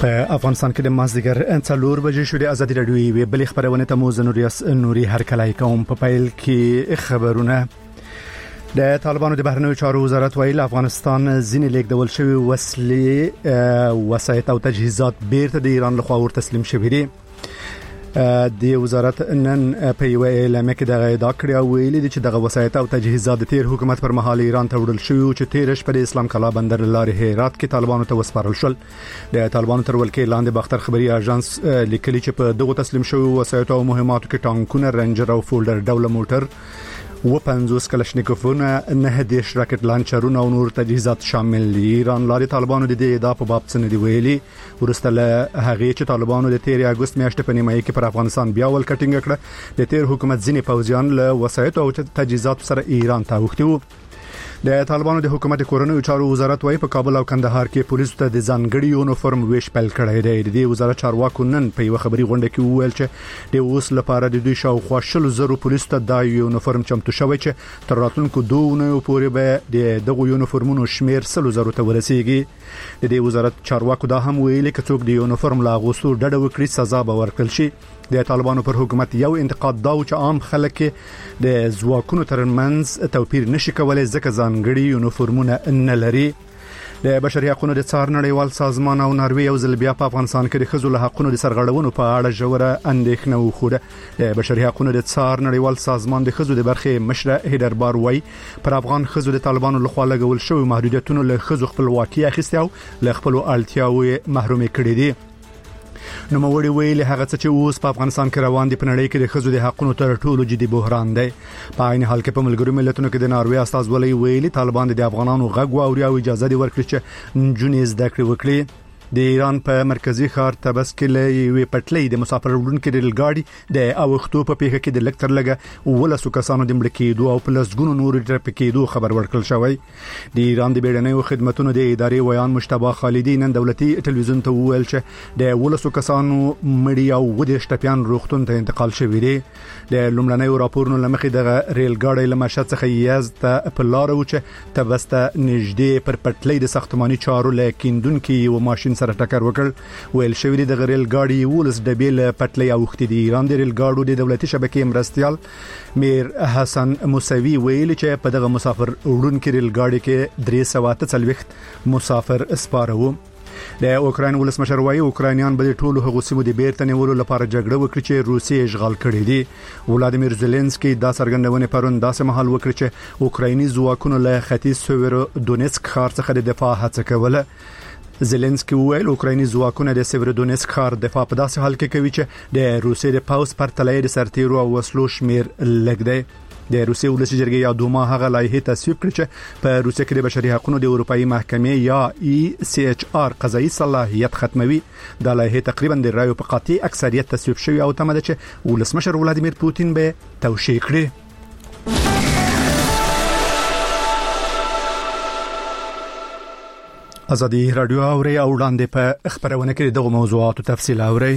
په افغانستان کې د مازدیګر 3 بجې شوې ازادي راډیو بلې خبرونه ته مو نوري هرکلای کوم په پیل کې خبرونه د طالبانو د بهرنیو چارو وزارت ویل افغانستان ځینې لیکدول شوی وسلې وسایط او تجهیزات بیرته د ایران لخوا ور تسلیم شوي دي. د وزارت نن په یو اعلامیه کې د ادعا کړی او ویلي دي چې دغه وسایط او تجهیزات د تیر حکومت پر مهال ایران ته وړل شوی او چې تیر شپه د اسلام کلا بندر لارې هرات کې طالبانو ته وسپارل شول. د طالبانو تر ولکې لاندې باختر خبري اژانس لیکلي چې په دغه تسلیم شوی وسایط او مهماتو کې ټانکونه، رنجر او فولډر ډول موټر و 50 کلشنیکوفونه، 9 راکټ لانچرونه او نور تجهیزات شامل دي. ایران لاري طالبانو د دې ادعا په باب څه نه دی ویلي. ورسته له هغه چې طالبانو د 13 اگست میاشتې په نیمایي کې پر افغانستان بیا ول کټینګ کړه، د تیر حکومت ځینې پوځیان له وسایط او تجهیزات سره ایران ته وختي وو. د طالبانو د حکومت کورنیو چارو وزارت وايي په کابل او کندهار کې پولیسو ته د ځانګړي یونیفورم ویش پیل کړی دی. د دې وزارت چارواکو نن په یو خبري غونډه کې وویل چې د اوس لپاره د دوی شاوخوا 100,000 پولیسو ته دا یونیفورم چمتو شوی چې تر راتلونکو 2 اونیو پورې به دغه یونیفورمونو شمیر 100,000 ته ورسیږي. د دې وزارت چارواکو دا هم ویلي چې څوک د یونیفورم لا غوښتو ډډه وکړي سزا به ورکړل شي. د طالبانو پر حکومت یو انتقاد دا چې عام خلک د ځواکونو ترمنځ توپیر نشي کولای ځکه ځانګړي یونیفورمونه نه لري. د بشري حقوقو د څار نړیوال سازمان او ناروې یو ځل بیا په افغانستان کې د ښځو له حقوقو د سرغړونو په اړه ژوره اندېښنه وښوده. د بشري حقوقو د څار نړیوال سازمان د ښځو د برخې مشره هیدر بار وای پر افغان ښځو د طالبانو لخوا لګول شوی محدودیتونو له ښځو خپلواکي اخیسته او له خپل اړتیاوو محروم کړي دي. نو موړي ویلي هغه څه چې اوس په افغانستان کې روان دي په نړۍ کې د ښځو د حقوقو تر ټولو جدي بحران دی. په عین حال کې په ملګرو ملتونو کې د ناروې استازولۍ ویلي طالبان د افغانانو غږ اوري او اجازه دی ورکړي چې نجونې زده کړې وکړي. د ایران په مرکزی ښار تبس کې لوي پټلۍ د مسافر وړونکو ریل ګاډي د اوختو په پیښه کې د لکتر لګه ولسو کسانو د مړ کېدو او پلسګونو نور ټرافیک کېدو خبر ورکړل شوی. د ایران د بیړنیو خدماتو د ادارې ویان مشتبه خالدی نن دولتي ټلویزیون ته وویل چې د ولسو کسانو مړی او ودې شټپیان روغتون ته انتقال شوی دی. د لومړنیو راپورونو لمخې د ریل ګاډي لمشت څخه یزد په لار و چې تبسته نږدې پر پټلۍ د ساختماني چارو لکیندونکو یو ماشين سره ټکر وکړ. ویل شوی دی د ریل ګاډي ولس د بیل پټلۍ اوختي دي. ایران د ریل ګاډو د دولتي شبکې مرستيال میر حسن موسوي ویل چې په دغه مسافر وړونکو ریل ګاډي کې 340 مسافر سپارو. د اوکرين ولسمشر وايي اوکرانیان به ټولو هغو سیمو د بیرته نیولو لپاره جګړه وکړي چې روسي اشغال کړي دي. ولادیمیر زيلنسکي دا څرګندونه پرون داسې مهال وکړي چې اوکرایني ځواکونو له ختیځ سویرو دونیتسک ښار څخه د دفاع هڅه کوله. زيلنسکي وویل اوکرایني ځواکونه د سیورودونیتسک ښار دفاع په داسې حال کې کوي چې د روسي د پاوس پر تلې د سرتیرو او وسلو شمیر لږ دی. د روسي ولسي جرګې یا دوما هغه لایحه تصویب کړ چې په روسیه کې د بشري حقوقو د اروپאי محکمې یا ECHR قضایي صلاحیت ختموي. دا لایحه تقریبا د رایو په قاطع اکثریت تصویب شوی او تمه ده چې ولسمشر ولادیمیر پوتین به توشیح کړي. ازادي رادیو اوري او وړاندې په خبرونه کې دغه موضوعاتو تفصیل اوري.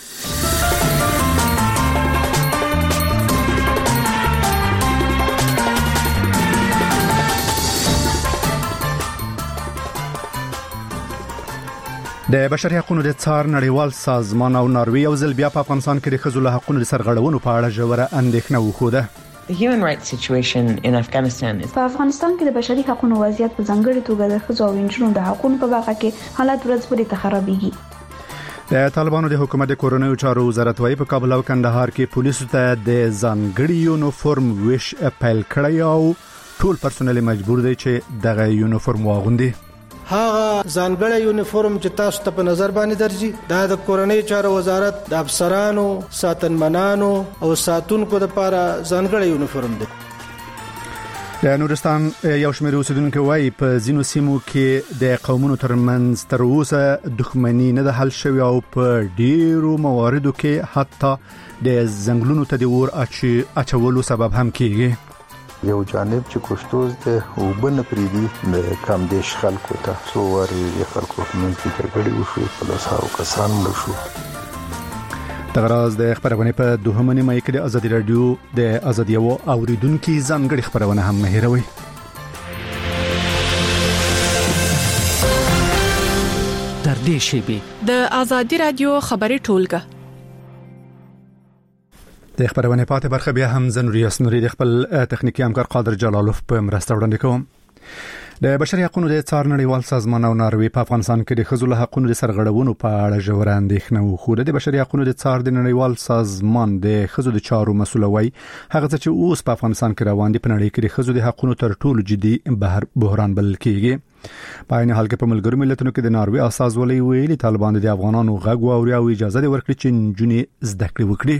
د بشري حقوقو د څار نړیوال سازمان او ناروې یو ځل بیا په افغانستان کې د ښځو له حقوقو د سرغړونو په اړه ژوره اندېښنه وښوده. The human rights situation in Afghanistan is په افغانستان کې د بشري حقوقو وضعیت په ځانګړي توګه د ښځو او نجونو د حقوقو په برخه کې حالات ورځ خرابېږي. د طالبانو د حکومت د کورنیو چارو وزارت وايي په کابل او کندهار کې پولیسو ته د ځانګړي یونیفورم ویش پیل کړی او ټول پرسونل مجبور دي چې دغه یونیفورم واغوندي. هغه ځانګړی یونیفورم چې تاسو ته په نظر باندې درځي دا د کورنۍ چارو وزارت د افسرانو، ساتنمنانو او ساتونکو لپاره ځانګړی یونیفورم دی. د نورستان یو شمېر اوسیدونکو وايي په ځینو سیمو کې د قومونو ترمنځ تر اوسه دښمنۍ نه ده حل شوې او په ډیرو مواردو کې حتی د ځنګلونو ته د اور اچولو سبب هم کیږي. یو جانب چې کوشتوز د وبن پریدي د کم دیش خلکو ته سو وری خلکو منځ کې جګړې وشو په لاسو کسان مړ شو. تغراز د خبرونه په دوهمه نیمه کې د ازادي رادیو د ازادي او اوریدونکو ځانګړي خبرونه هم مهیروي. در نږدې شي. د آزادي رادیو خبري ټولګه د خبرونه پاتې برخه بیا هم زنوریاس نوري د خپل تخنیکی همکار قادر جلالوف په مرسته وړاندې کوم. د بشري حقوقو د څار نړیوال سازمان او ناروې په افغانستان کې د ښځو له حقوقو د سرغړونو په اړه ژور اندېښنه وښوده. د بشري حقوقو د څار د نړیوال سازمان د ښځو د چارو مسؤل وای هغه چې اوس په افغانستان کې روان دي په نړۍ کې د ښځو د حقوقو تر ټولو جدي بحران بلل کېږي. په عین حال کې په ملګرو ملتونو کې د ناروې اساس ولې ویلي طالبان د افغانانو غږ واوري او اجازه ورکړي چې نجونې زده کړې وکړي.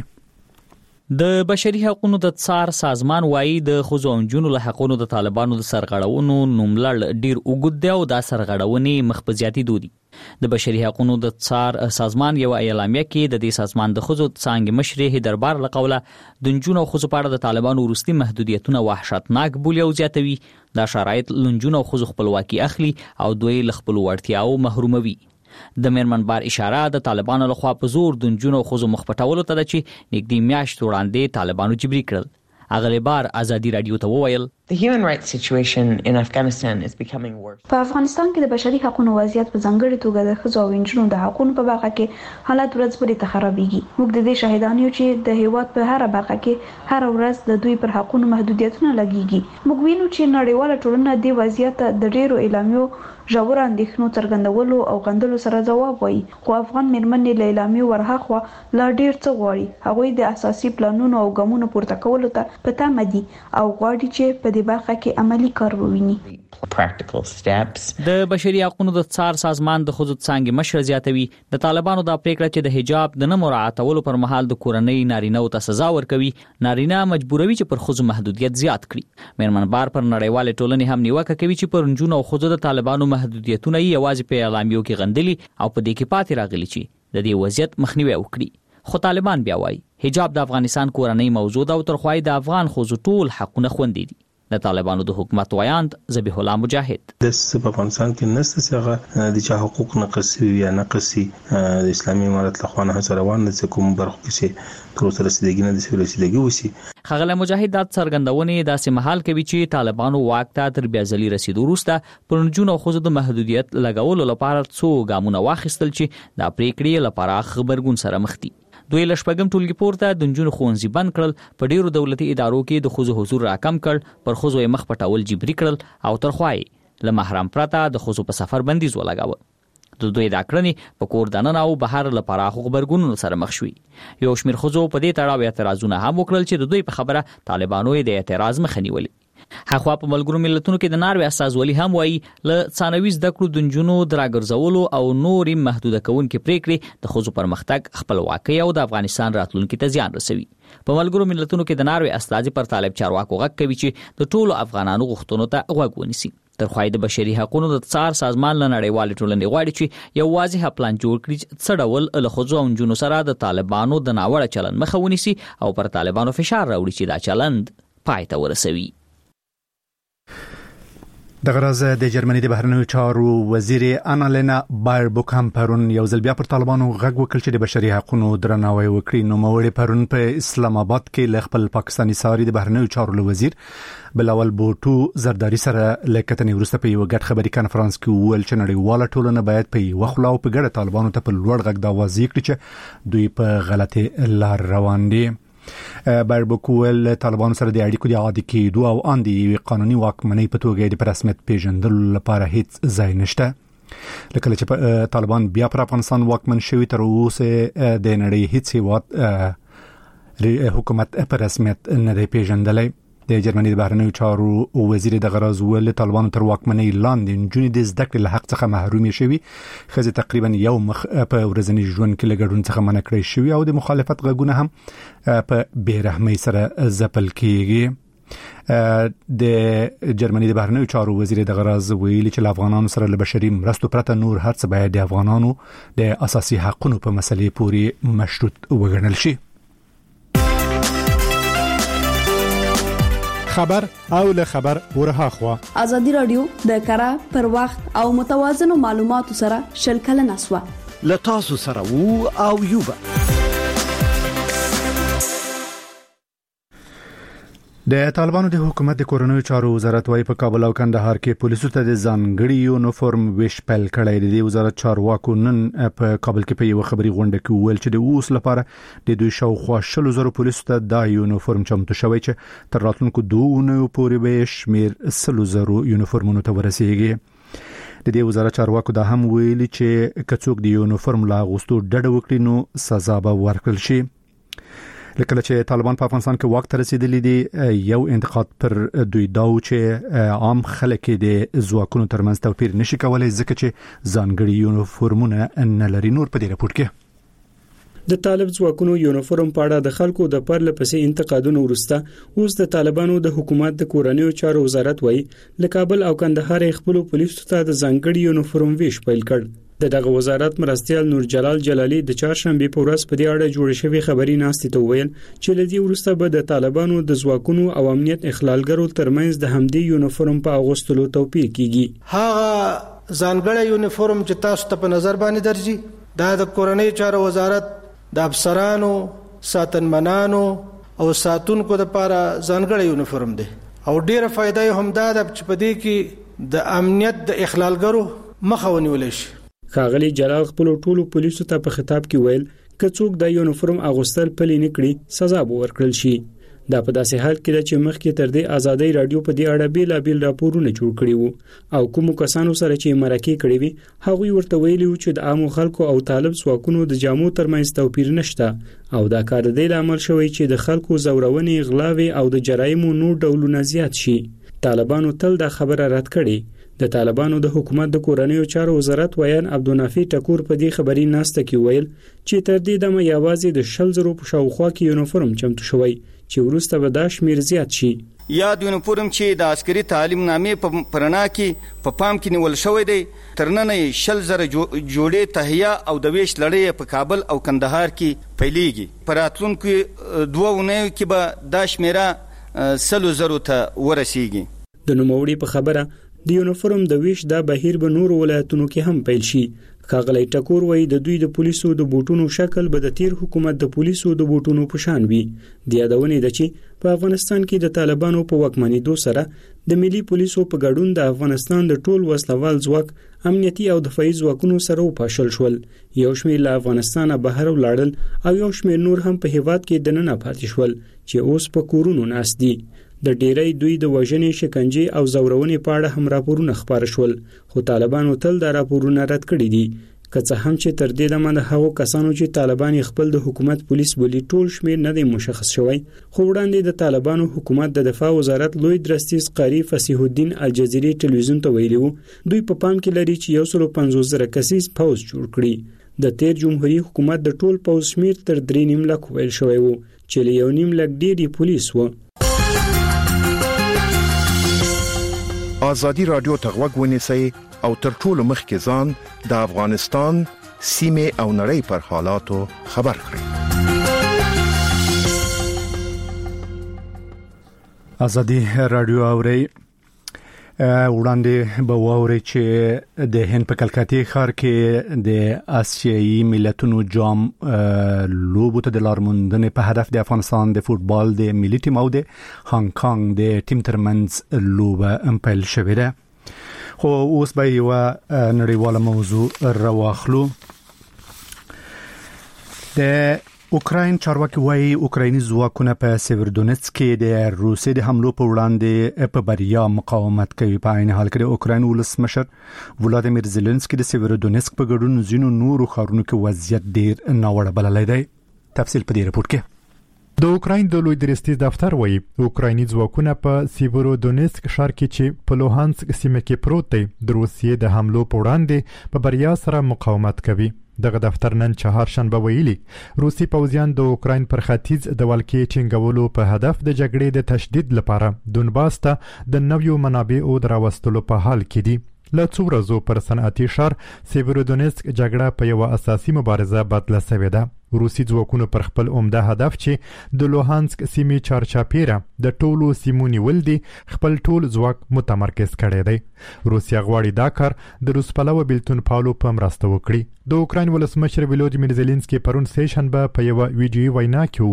د بشري حقوقو د څار سازمان وایي د ښځو او نجونو له حقوقو د طالبانو د سرغړونو نوملړ ډیر اوږد دی او دا سرغړونې مخ په زیاتېدو دي. د بشري حقوقو د څار سازمان یو اعلامیه کې د دې سازمان د ښځو څانګې مشر هیدربار له قوله د نجونو او ښځو په اړه د طالبانو وروستي محدودیتونه وحشتناک بولي او زیاتوي. دا شرایط نجونو او ښځو خپلواکي اخلي او دوی له خپل وړتیاو محروموي. د میرمن بار اشاره د طالبانو لخوا په زور د نجونو او ښځو مخ پټولو ته ده چې نږدې میاشت وړاندې طالبانو جبري کړل. اغلی بار آزادي رادیو ته وویل The human rights situation in Afghanistan is becoming worse. په افغانستان کې د بشري حقوقو وضعیت په ځانګړي توګه د ښځو او نجونو د حقوقو په برخه کې حالات ورځ خرابېږي. موږ د دې شاهدان یو چې د هیواد په هر برخه کې هر ورځ د دوی پر حقوقو محدودیتونه لګېږي. موږ وینو چې نړیواله ټولنه د وضعیت د ډیرو اعلامیو ژور اندېښنو څرګندولو او غندلو سره ځواب وایي. خو افغان میرمنې له اعلامیو ورهاخوا لا ډیر څه غواړي. هغوی د اساسي پلانونو او ګامونو پورته کولو ته په تمه دي او غواړي چې په دې برخه کې عملی کار وویني. Practical steps. د بشري حقوقو د څار سازمان د ښځو څانګې مشر زیاتوي د طالبانو د پریکړه چې د حجاب د نه مراعاتولو پر مهال د کورنۍ نارینه او ته سزا ورکوي نارینه مجبوروي چې پر ښځو محدودیت زیات کړي. میرمن بار پر نړیواله ټولنې هم نیوکه کوي چې پر نجونو او ښځو د طالبانو محدودیتونه یوازې په اعلامیو کې غندلي او په دې کې پاتې راغلي چې د دې وضعیت مخنیوي وکړي. خو طالبان بیا وایي حجاب د افغانستان کورنۍ موضوع ده او ترخوای د افغان ښځو ټول حقونه خوندي دي. د طالبانو د حکومت وایاند ذبیح الله مجاهد د افغانستان کې نسته څنګه د چا حقوق نقصي یا نقصي د اسلامي امارت له خوانه هڅه روان ده کوم برخه کې تر اوسه رسیدګي نه د سیول رسیدګي وسی. خغله مجاهد د څرګندونې داسې محل کوي چې طالبانو واک ته تر بیا ځلې رسیدو وروسته پر نجونو او ښځو د محدودیت لګولو لپاره څو ګامونه واخیستل چې د پریکړې لپاره خبرګون سره مخ دي. دوی له شپږم ټولګي پورته د نجونو ښوونځي بند کړل. په ډیرو دولتي ادارو کې د ښځو حضور راکم کړ. پر ښځو یې مخ پټول جبري کړل او ترخوای له محرم پرته د ښځو په سفر بندیز ولګاوه. د دوی دا کړنې په کور دننه او بهر له پراخو خبرګونونو سره مخ شوي. یو شمېر ښځو په دې تړاو اعتراضونه هم وکړل چې د دوی په خبره طالبانو یې د اعتراض مخه نیولې. هغه په ملګرو ملتونو کې د ناروې استازولي هم وایي له ثانوي زده کړو د نجونو د راګرځولو او نورې محدوده کوونکې پریکړې د ښځو پرمختګ خپلواکۍ او د افغانستان راتلونکي ته زیان رسوي. په ملګرو ملتونو کې د ناروې استازي پر طالب چارواکو غږ کوي چې د ټولو افغانانو غوښتنو ته غوږ ونیسي. ترخوای د بشري حقوقو د څار سازمان له نړیوال ټولنې غواړي چې یو واضح پلان جوړ کړي چې څه ډول له ښځو او نجونو سره د طالبانو د ناوړه چلند مخه ونیسي او پر طالبانو فشار راوړي چې دا چلند پای ته ورسوي. د غرض د جرمني د بهرنیو چارو وزیر انالینا بایربوک هم پرون یو ځل بیا پر طالبانو غږ وکړ چې د بشري حقوقو درناوی وکړي. نو موري پرون په اسلام آباد کې ل خپل پاکستاني ساري د بهرنیو چارو وزیر بلاول بوټو زرداری سره لکتنې ورسته په یو غټ خبري کانفرنس کې ویل چې نړیواله ټولنه باید په یو خلا او په ګډه طالبانو ته په لوړ غږ دا واضح کړي چې دوی په غلطه لار روان دي. بایربوک ویل طالبانو سره د اړیکو د عادي کېدو او اندي قانوني واکمنۍ په توګه د رسمیت پیژندلو لپاره هیڅ ځای نشته. لکه چې طالبان بیا پر افغانستان واکمن شوی تر اوسه د نړۍ هیڅ هیواد حکومت په رسمیت نه دی پیژندلی. د جرمني د بهرنیو چارو وزیر د غرض ول طالبانو تر واکمنۍ لاندې نجونې د زده کړې له حق څخه محروم شوي. خزه تقریبا یو مخ په ورځني ژوند کې لګډون څخه منع کړی شوی او د مخالفت غږونه هم په بیرحمۍ سره ځپل کیږي. د جرمني د بهرنیو چارو وزیر د غرض ویلي چې افغانانو سره له بشري مرستو پرته نور هر څه باید د افغانانو د اساسي حقوقو په مسلې پورې مشروط وګڼل شي. خبر او له خبر ورها خوا ازادي رادیو د کارا پر وخت او متوازن معلوماتو سره شلکل نسوا لتاسو سره وو او یوبا د طالبانو د حکومت د کورنیو چارو وزارت وايي په کابل او کندهار کې پولیسو ته د ځانګړي یونیفورم ویش پیل کړی دی. وزارت چارواکو نن په کابل کې په یو خبري غونډه کې ویل چې د اوس لپاره د دوی شاوخوا 100,000 پولیسو ته دا یونیفورم چمتو شوی چې تر راتلونکو 2 اونیو پورې به شمیر 100,000 یونیفورمونو ته ورسیږي. د دې وزارت چارواکو دا هم ویلي چې کڅوک د یونیفورم لا غوستو ډډه وکړي نو سزا به ورکړل شي. لکه چې طالبان په افغانستان کې وخت رسیدلی دی یو انتقاد پر دوی داو چې عام خلک د ځواکونو ترمنځ توپیر نشي کولای ځکه چې ځانګړي یونیفورمونه نه لري. نور په دې راپور کې د طالب ځواکونو یونیفورم په اړه د خلکو د پرله پسې انتقادونو وروسته اوس د طالبانو د حکومت د کورنیو چارو وزارت وايي ل کابل او کندهار خپل پولیسو ته د ځانګړي یونیفورم ویش پیل کړ. دغه وزارت مرستیال نور جلال جلالی د چهارشنبه په ورځ په دې اړه جوړ شوی خبري ناستې ته ویل چې لدی ورسته به د طالبانو د ځواکونو او امنیت اخلالګرو ترمنځ د همدې یونیفورم په اغوستلو توپیر کیږي. هغه ځانګړی یونیفورم چې تاسو ته په نظر باندې درځي دا د کورنیو چارو وزارت د افسرانو، ساتنمنانو او ساتونکو لپاره ځانګړی یونیفورم دی او ډیره فائدې هم ده چې په دې کې د امنیت د اخلالګرو مخه ونیول شي. ښاغلي جلال خپل ټولو پولیسو ته په خطاب کې ویل چې څوک د یونیفورم اغوستل پلي نه کړي سزا به ورکړل شي. دا په داسې حال کې چې مخکې تر دې آزادۍ رادیو په دې اړه بیلابیل راپورونه جوړ کړي وو او کوم کسانو سره چې مرکه کړي وي هغوی ورته ویلي وو چې د عامو خلکو او طالب ځواکونو د جامو ترمنځ توپیر نشته او دا کار د لامل شوی چې د خلکو زورونې، غلاوي او د جرایمو نور ډولونه زیات شي. طالبانو تل دا خبره رد کړي. د طالبانو د حکومت د کورنیو چارو وزارت ویان عبدالنافي ټکور په دې خبري ناسته کې ویل چې تر دې دمه یوازې د 100,000 په شاوخوا کې یونیفورم چمتو شوی چې ورسته به دا شمیر زیات شي. یاد یونیفورم چې د عسکري تعلیم نامې په پرنا کې په پام کې نیول شوی دی تر نن 100,000 جوړې تهیه او د ویش لړۍ په کابل او کندهار کې پیلېږي. په راتلونکو 2 اونیو کې به دا شمیره 100,000 ته ورسیږي. د نوموړي په خبره د یونیفورم د ویش د بهیر به نور ولایتونو کې هم پیل شي. ښاغلی ټکور وایي د دوی د پولیسو د بوټونو شکل به د تیر حکومت د پولیسو د بوټونو په شان وي. د یادونې ده چې په افغانستان کې د طالبانو په واکمنېدو سره د ملي پولیسو په ګډون د افغانستان د ټول وسلوال ځواک امنیتي او دفاعي ځواکونو سره وپاشل شول. یو شمېر له افغانستانه بهر ولاړل او یو شمېر نور هم په هیواد کې دننه پاتې شول چې اوس په کورونو ناست دي. د ډیری دوی د وژنې، شکنجې او زورونې په اړه هم راپورونه خپاره شول خو طالبانو تل دا راپورونه رد کړي دي. که څه هم چې تر دې دمه د هغو کسانو چې طالبان خپل د حکومت پولیس بولی ټول شمیر نه دی مشخص شوی خو وړاندې د طالبانو حکومت د دفاع وزارت لوی درستیز قاری فصیح الدین الجزیري ټلویزیون ته ویلي وو دوی په پام کې لري چې 150,000 کسیز پوز جوړ کړي. د تیر جمهوریت حکومت د ټول پوز شمیر تر 3.5 لک ویل شوی وو چې له 1.5 لک ډیری پولیس وو. آزادی رادیو تغوږ ونیسئ او تر ټولو مخکې ځان د افغانستان سیمه او نړۍ پر حالاتو خبر کړئ. آزادی رادیو اوري وړاندې به واوري چې د هند په کلکاتي ښار کې د آسیایي ملتونو جام لوبو ته د لارموندنې په هدف د افغانستان د فوتبال د ملي ټیم او د هانګ کانګ د ټیم ترمنځ لوبه پیل شوې ده. خو اوس به یو نړیواله موضوع راواخلو. د اوکراین چارواکي وايي اوکرایني ځواکونه په سیورودونیتسک کې د روسي د حملو په وړاندې په بریا مقاومت کوي. په عین حال کې د اوکراین ولسمشر ولادیمیر زيلنسکي د سیورودونیتسک په ګډون ځینو نورو ښارونو کې وضعیت ډیر ناوړه بللی دی. تفصیل په دې راپور کې. د اوکراین د لوی درستیز دفتر وایي اوکرایني ځواکونه په سیورودونیتسک ښار کې چې په لوهانسک سیمه کې پروت دی د روسي د حملو په وړاندې په بریا سره مقاومت کوي. دغه دفتر نن چهارشنبه ویلي روسي پوځیان د اوکراین پر ختیځ د ولکې ټینګولو په هدف د جګړې د تشدید لپاره دونباس ته د نویو منابعو دراوستلو په حال کې دي. له څو ورځو پر صنعتي ښار سیورودونیتسک جګړه په یو اساسي مبارزه بدله شوې ده. روسي ځواکونو پر خپل عمده هدف چې د لوهانسک سیمې چارچاپیره د ټولو سیمو نیول دي خپل ټول ځواک متمرکز کړی دی. روسیا غواړي دا کار د روس پلوه بیلتون پاولو په مرسته وکړي. د اوکراین ولسمشر ولادیمیر زيلنسکي پرون سه شنبه په یو ویډیو وینا کې وویل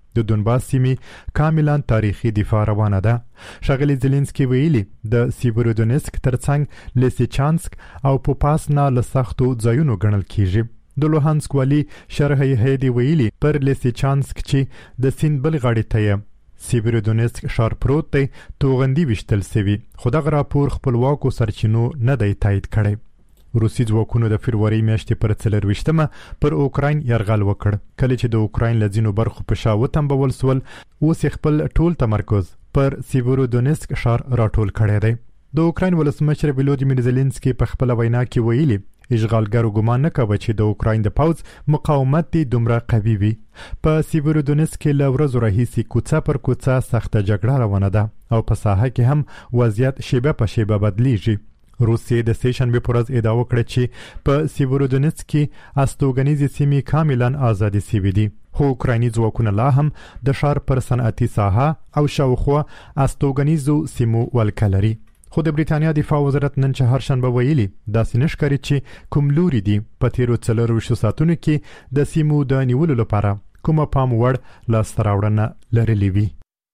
د دونباس سیمې کاملا تاریخي دفاع روانه ده. ښاغلي زيلنسکي ویلي د سیبرودونسک ترڅنګ لیسیچانسک او پوپاسنا له سختو ځایونو ګڼل کیږي. د لوهانسک والی شرحي هيدي ویلي پر لیسیچانسک چې د سیند بل غاړې ته سیبرودونسک ښار پروت دی توغندي وشتل سوي، خو دغه راپور خپلواکو سرچینو نه دی تایید کړی. روسي ځواکونو د فروری میاشتې پر 24 پر اوکراین یرغل وکړ، کله چې د اوکراین له ځینو برخو په شا وتمبول سول. اوس خپل ټول تمرکز پر سیبرودونسک ښار راټول کړی دی. د اوکراین ولسمشر ولودیمیر زيلنسکي په خپل وینا کې ویلي اشغالګرو ګمان نه کوي چې د اوکراین د پوز مقاومت دی دومره قوي وي. په سیبرودونسک کې له ورځو راهیسې کوڅه پر کوڅه سخته جګړه روانه ده او په ساحه کې هم وضعیت شیبه په شیبه بدلیږي. روسیې د سېشنبې پر ورځ ادعا وکړه چې په سیبرودونسک کې استوګنیزې سیمې کاملا آزادې سوي دي، خو اوکرایني ځواکونه لا هم د ښار پر صنعتي ساحه او شاوخوا استوګنیزو سیمو ولکه لري. خو د بریتانیا دفاع وزارت نن چهارشنبه ویلي داسې نشکاري چې کوم لوري دي په تیرو 24 ساعتونو کې د سیمو د نیولو لپاره کومه پام وړ لاسته راوړنه لرلې وي.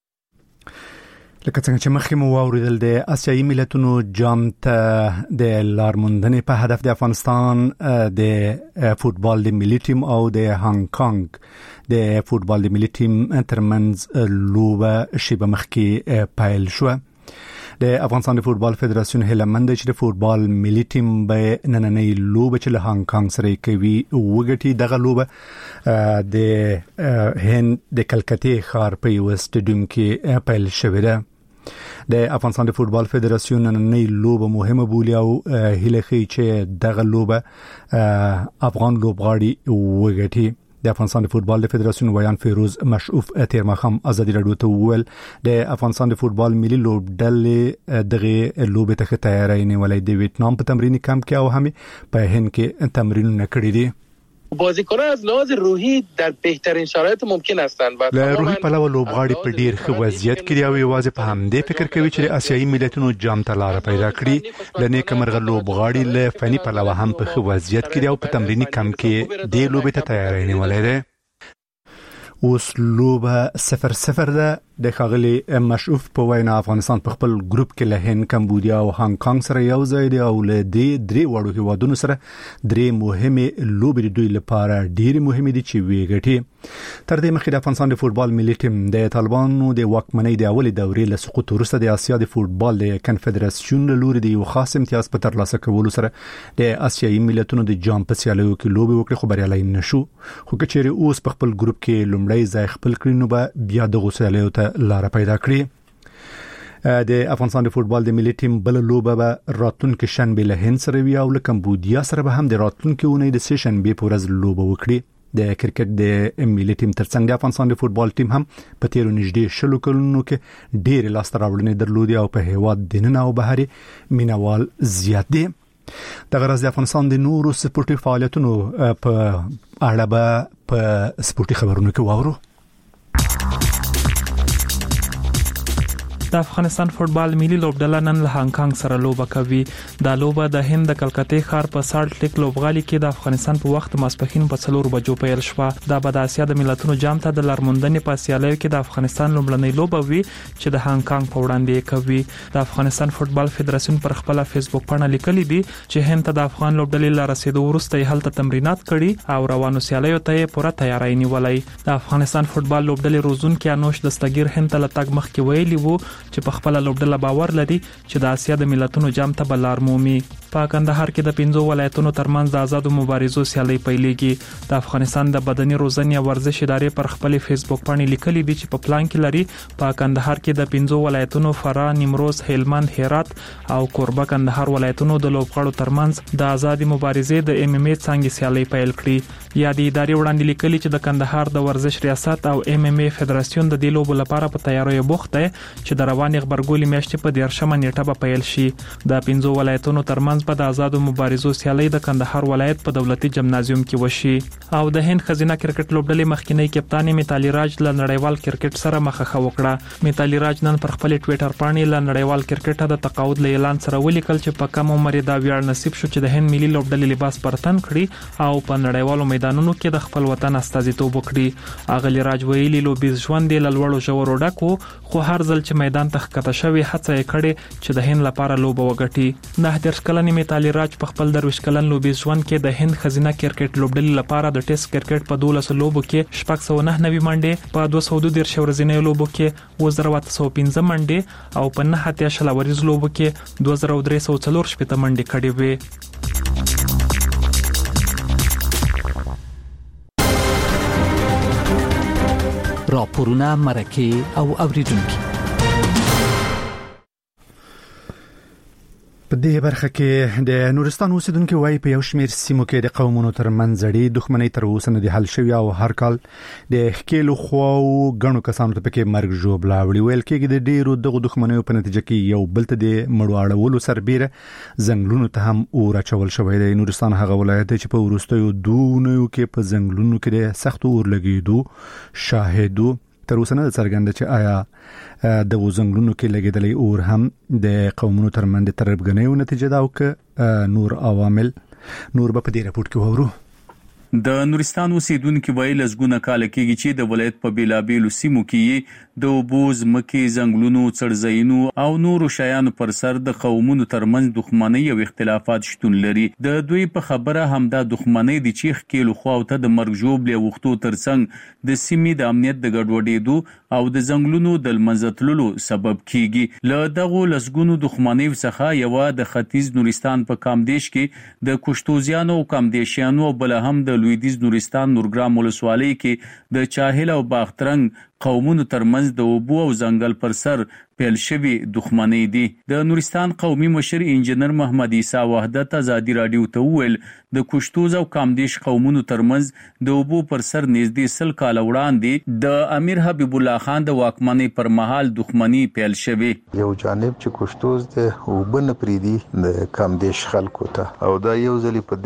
لکه څنګه چې مخکې مو واوریدل د آسیایي ملتونو جام ته د لارموندنې په هدف د افغانستان د فوتبال د ملي ټیم او د هانګ کانګ د فوتبال د ملي ټیم ترمنځ لوبه شیبه مخکې پایل شو. د افغانستان د فوتبال فدراسیون هلمند چې د فوتبال ملي ټیم به نننۍ لوبه چې له هانګ کانګ سره کوي وګټي. دغه لوبه د هند د کلکتې ښار په یو سټیډیوم کې پیل شوې ده. د افغانستان د فوتبال فدراسیون نننۍ لوبه مهمه بولي او هیله کوي چې دغه لوبه افغان لوبغاړي وګټي. د افغانستان د فوتبال فدراسیون ویان فیروز مشعوف تیر مخم ازادي رادیو ته وویل د افغانستان د فوتبال ملي لوبډلې دغه لوبه ته تیاری نیولې د ویتنام په تمرینی کمپ کې او هم په هند کې تمرینونه کړی دي. بازیکنان از لحاظ روحی در بهترین شرایط ممکن هستند و له روحي پلوه لوبغاړي په ډیر ښه وضعیت کې دي او یوازې په همدې فکر کوي چې د آسیایي ملتونو جام ته لار پیدا کړي. لنیک مرغه لوبغاړي له فني پلوه هم په ښه وضعیت کې دي او په تمرینی کمپ کې د لوبې ته تیاری نیولې ده. اوس لوبه 0-0 ده. د ښاغلي مشعوف په وینا افغانستان په خپل ګروپ کې له هند، کمبودیا او هانګ کانګ سره یو ځای دی او له دې درې وړو هیوادونو سره درې مهمه لوبې دوی لپاره ډېر مهمه دي چې وګټي. تر دې مخکې د افغانستان د فوتبال ملي ټیم د طالبانو د واکمنۍ د اولي دورې له سقوط وروسته د اسیا د فوتبال د کنفدراسیون له لوري د یو خاص امتیاز په ترلاسه کولو سره د آسیایي ملتونو د جام په سیالیو کې لوبې وکړي، خو بریالي نشو. خو کچېرې اوس په خپل ګروپ کې لومړی ځای خپل کړي نو به بیا د غوسالیو ته لار پیدا کړی. د افغانستان د فوتبال د ملي ټیم بل لوبه به راتلونکي شنبه له هند سره وي او له کمبودیا سره به هم د راتلونکي اونۍ د سېشنبه په ورځ لوبه وکړي. د کرکټ د ملي ټیم ترڅنګ د افغانستان د فوتبال ټیم هم په تیرو نږدې 20 کلونو کې ډېر لاسته راوړنې درلودي او په هیواد دننه او بهري مینوال زیات دي. دغه راز د افغانستان د نورو سپورتي فعالیتونو په اړه به په سپورتي خبرونو کې واورو. د افغانستان فوتبال ملي لوبډله نن له هانګ کانګ سره لوبه کوي. دا لوبه د هند د کلکتې ښار په سالټ لیک لوبغالي کې د افغانستان په وخت ماسپښین په 4 بجو پیل شوه. دا به د اسیا د ملتونو جام ته د لارموندنې په سیالیو کې د افغانستان لومړنۍ لوبه وي چې د هانګ کانګ په وړاندې کوي. د افغانستان فوتبال فدراسیون پر خپل فیسبوک باندې لیکلي دي چې هند ته د افغان لوبډلې لاره رسیدو وروسته یې هلته تمرینات کړي او روانو سیالیو ته پوره تیاری نیولې. د افغانستان فوتبال لوبډلې روزونکي انوش دستګیر هند ته لټګ مخ کې ویلي وو چې په خپل لوبډله باور لري چې د اسیا د ملتونو جام ته بلار مومي. په کندهار کې د 15 ولایتونو ترمنځ د آزادو مبارزو سیالي پیلېږي. د افغانستان د بدني روزنې او ورزش ادارې پر خپل فیسبوک باندې لیکلي دي چې په پلان کې لري په کندهار کې د 15 ولایتونو فرا، نیمروز، هلمند، هرات او کوربه کندهار ولایتونو د لوبغاړو ترمنځ د آزادي مبارزې د ام ام ای څنګه سیالي پیل کړي. یا د ادارې وړاندې لیکلي چې د کندهار د ورزش ریاست او ام ام ای فدراسیون د دې لوبو لپاره په تیاریو بوخت دي چې د روان خبرګولې میاشتې په 10 نیټه به پیل شي. د 15 ولایتونو ترمنځ ترمنځ په د آزادو مبارزو سیالي د کندهار ولایت په دولتي جمنازیوم کې وشي او د هند خزینه کرکټ لوبډلې مخکینی کپتان میتالی راج له نړیوال کرکټ سره مخه وکړه. میتالی راج نن پر خپل ټوئیټر باندې له نړیوال کرکټ د تقاعد له اعلان سره ولیکل چې په کم عمر دا ویاړ نصیب شو چې د هند ملي لوبډلې لباس پرتن کړي او په نړیوالو میدانونو کې د خپل وطن استازیتوب وکړي. اغلی راج ویلي لوبیز ژوند د لوړو ژورو ډکو خو هر ځل چې میدان ته ښکته شوی هڅه یې کړې چې د هند لپاره لوبه وګټي. 19 کلنې میتالی راج په خپل 23 کلن لوبیز ژوند کې د هند خزینه کرکټ لوبډلې لپاره د ټیسټ کرکټ په 12 لوبو کې 699 منډې په 212 ورځنیو لوبو کې 1815 منډې او په 9 شلوریز لوبو کې 2340 منډې کړې وې. راپورونه مرکه او اوریدونکو په دې برخه کې د نورستان اوسیدونکو وايي په یو شمېر سیمو کې د قومونو ترمنځ اړیکې دښمنۍ تر اوسه نه دي حل شوې او هر کال د ښکېلو خواو غنو کسانو ته پکې مرګ ژوبلا وړي. ویل کېږي د ډېرو دغه دښمنیو په نتیجه کې یو بل ته د مړو اړولو سربېره ځنګلونو ته هم اور اچول شوی دی. نورستان هغه ولایت چې په وروستیو دونیو کې په ځنګلونو کې د سخت اور لګېدو شاهدو تر اوسه نه څرګنده چې آیا د وزنګلونو کې لګیدلې اور هم د قومونو ترمنځ تربګنیو نتیجه ده او که نور عوامل نور په دې راپورټ کې وورو. د نورستان اوسیدونکو ویل لزګونه کال کېږي چې د ولایت په بیلابیلو سیمو کې د اوبوز مکي زنګلونو څړځینو او نورو شیانو پر سر د قومونو ترمنځ دښمنۍ او اختلافات شتون لري. د دوی په خبره همدا دښمنۍ د چیخ کېلو خواو ته د مرګ ژوبلې وختو ترڅنګ د سیمې د امنیت د ګډوډېدو او د زنګلونو د لمنځتللو سبب کیږي. له دغو لزګونو دښمنۍ څخه یو د ختیځ نورستان په کامدیش کې د کوشتوزیانو او کامدیشیانو بل هم د لویدیز نورستان نورګرام ولسوالۍ کې د چاهل او باخترنګ قومونو ترمنځ د اوبو او ځنګل پر سر پیل شوی دښمنۍ دي. د نورستان قومي مشر انجنیر محمد عیسی وحدت ازادي رادیو ته ویل د کوشتوز او کامدیش قومونو ترمنځ د اوبو پر سر نږدې 100 کال وړاندې د امیر حبیب الله خان د واکمنۍ پر مهال دښمنۍ پیل شوی. یو جانب چې کوشتوز د وبن پریدي د کامدیش خلکو ته او دا یو ځلی په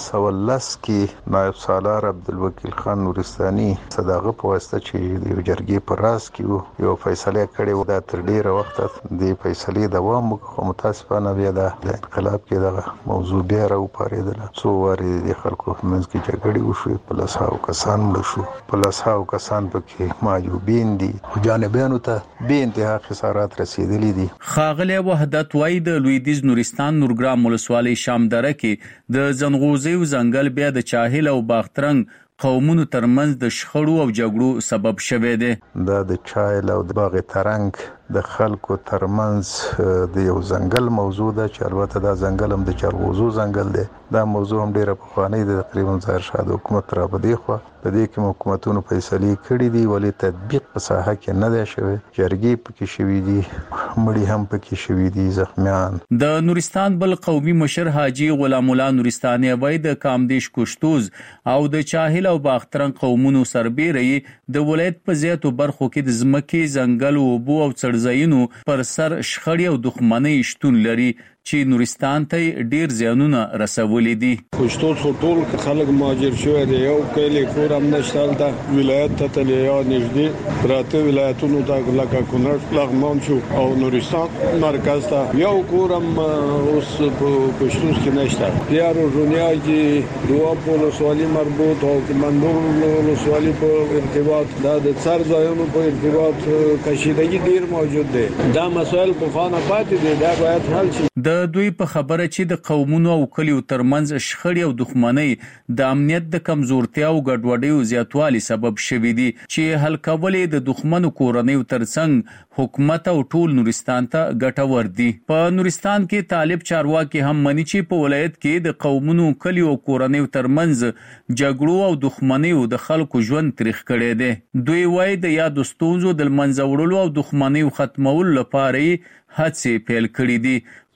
1410 کې نائب سالار عبدالوکیل خان نورستاني صداقه په واسطه چې د جرګې پر راس کې یو فیصله کړې و. دا تر ډیره وخت د فیصلې دوام وکړ. متاسفانه بیا د انقلاب کې دغه موضوع بیا راوپارېدله. څو وارې د خلکو منځ کې جګړې وشوې، په 100 کسان مړه شو، په 100 کسان پکې معیوبین دي او جانبیانو ته بې انتها خسارات رسیدلي دي. ښاغلی وحدت وایي د لویدیز نورستان نورګرام ولسوالۍ شامدره کې د ځنغوزیو ځنګل بیا د چاهل او باخترنګ قومونو ترمنځ د شخړو او جګړو سبب شوی دی. دا د چاهل او د باغ ترنګ د خلکو ترمنځ د یو ځنګل موضوع ده چې البته دا ځنګل هم د چرغوزو ځنګل دی. دا موضوع هم ډیره پخوانۍ ده، تقریبا ظاهر شاه د حکومت را په دې خوا په دې کې حکومتونو فیصلې کړي دي ولی تطبیق په ساحه کې نه دی شوی. جرګې پکې شوي دي، مړي هم پکې شوي دي، زخمیان. د نورستان بل قومي مشر حاجی غلام الله نورستاني وایي د کامدیش کوشتوز او د چاهل او باخترنګ قومونو سربېره د ولایت په زیاتو برخو کې د ځمکې ځنګل او اوبو او څړځایونو پر سر شخړې او دښمنۍ شتون لري چې نورستان ته ډیر زیانونه رسولي دي. کوشتوز ټول خلک مهاجر شوی دی. یو کلی کور هم نشته د ولایت ته تل یا نږدې پراته ولایتونو ته لکه کونړ، لغمان شو او نورستان مرکز ته یو کور هم اوس په کوشتوز کې نشته. بیا روزونیا کې دوه په ولسوالۍ مربوط او منبور ولسوالۍ په ارتباط دا د څړځایونو په ارتباط کشیدګي ډیر موجود دی. دا مسایل په خانه پاتې دي، دا باید حل شي. د دوی په خبره چې د قومونو او کلیو ترمنځ شخړې او دښمنۍ د امنیت د کمزورتیا او ګډوډۍ زیاتوالي سبب شوي دي چې حل کول د دښمنو کورنیو ترڅنګ حکومت او ټول نورستان ته ګټور دي. په نورستان کې طالب چارواکي هم مني چې په ولایت کې د قومونو کلیو او کورنیو ترمنځ جګړو او دښمنیو د خلکو ژوند تریخ کړي دي. دوی وايي د یاد ستونزو د منځ وړلو او دښمنیو ختمولو لپاره هڅې پیل کړې دي.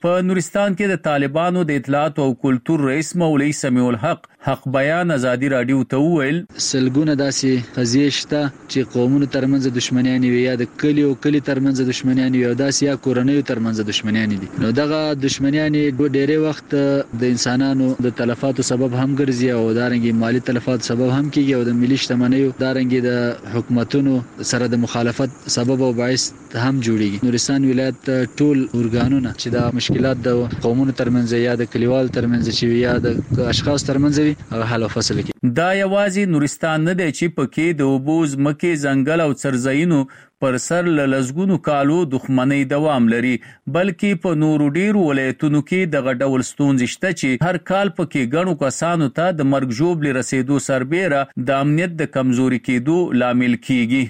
په نورستان کې د طالبانو د اطلاعات او کلتور رئیس مولوی سمیع الحق حق بیان ازادي رادیو ته وویل سلګونه داسې قضیې شته چې قومونو ترمنځ دښمنیان وي یا د کلی او کلی ترمنځ دښمنیان وي او داسې یا کورنۍ ترمنځ دښمنیان دي. نو دغه دښمنیان ډېری وخت د انسانانو د تلفاتو سبب هم ګرځي او دارنګي مالی تلفات سبب هم کیږي او د ملي شتمنیو دارنګي د حکومتونو سره د مخالفت سبب او باعث هم جوړیږي. نورستان ولایت ټول اورګانونه چې د مشکلات د قومونو ترمنځ یا د کلیوال ترمنځ چې یا د اشخاص ترمنځ وي حل او فصل کی. دا یوازې نورستان نه دی چې پکې د اوبوز مکه ځنګل او څرزینو پر سر لزګونو کالو دښمنۍ دوام لري بلکې په نورو ډیرو ولایتونو کې دغه ډول ستونزې شته چې هر کال پکې غنو کسانو ته د مرګ ژوبل رسیدو سربېره د امنیت د کمزوري کېدو لامل کیږي.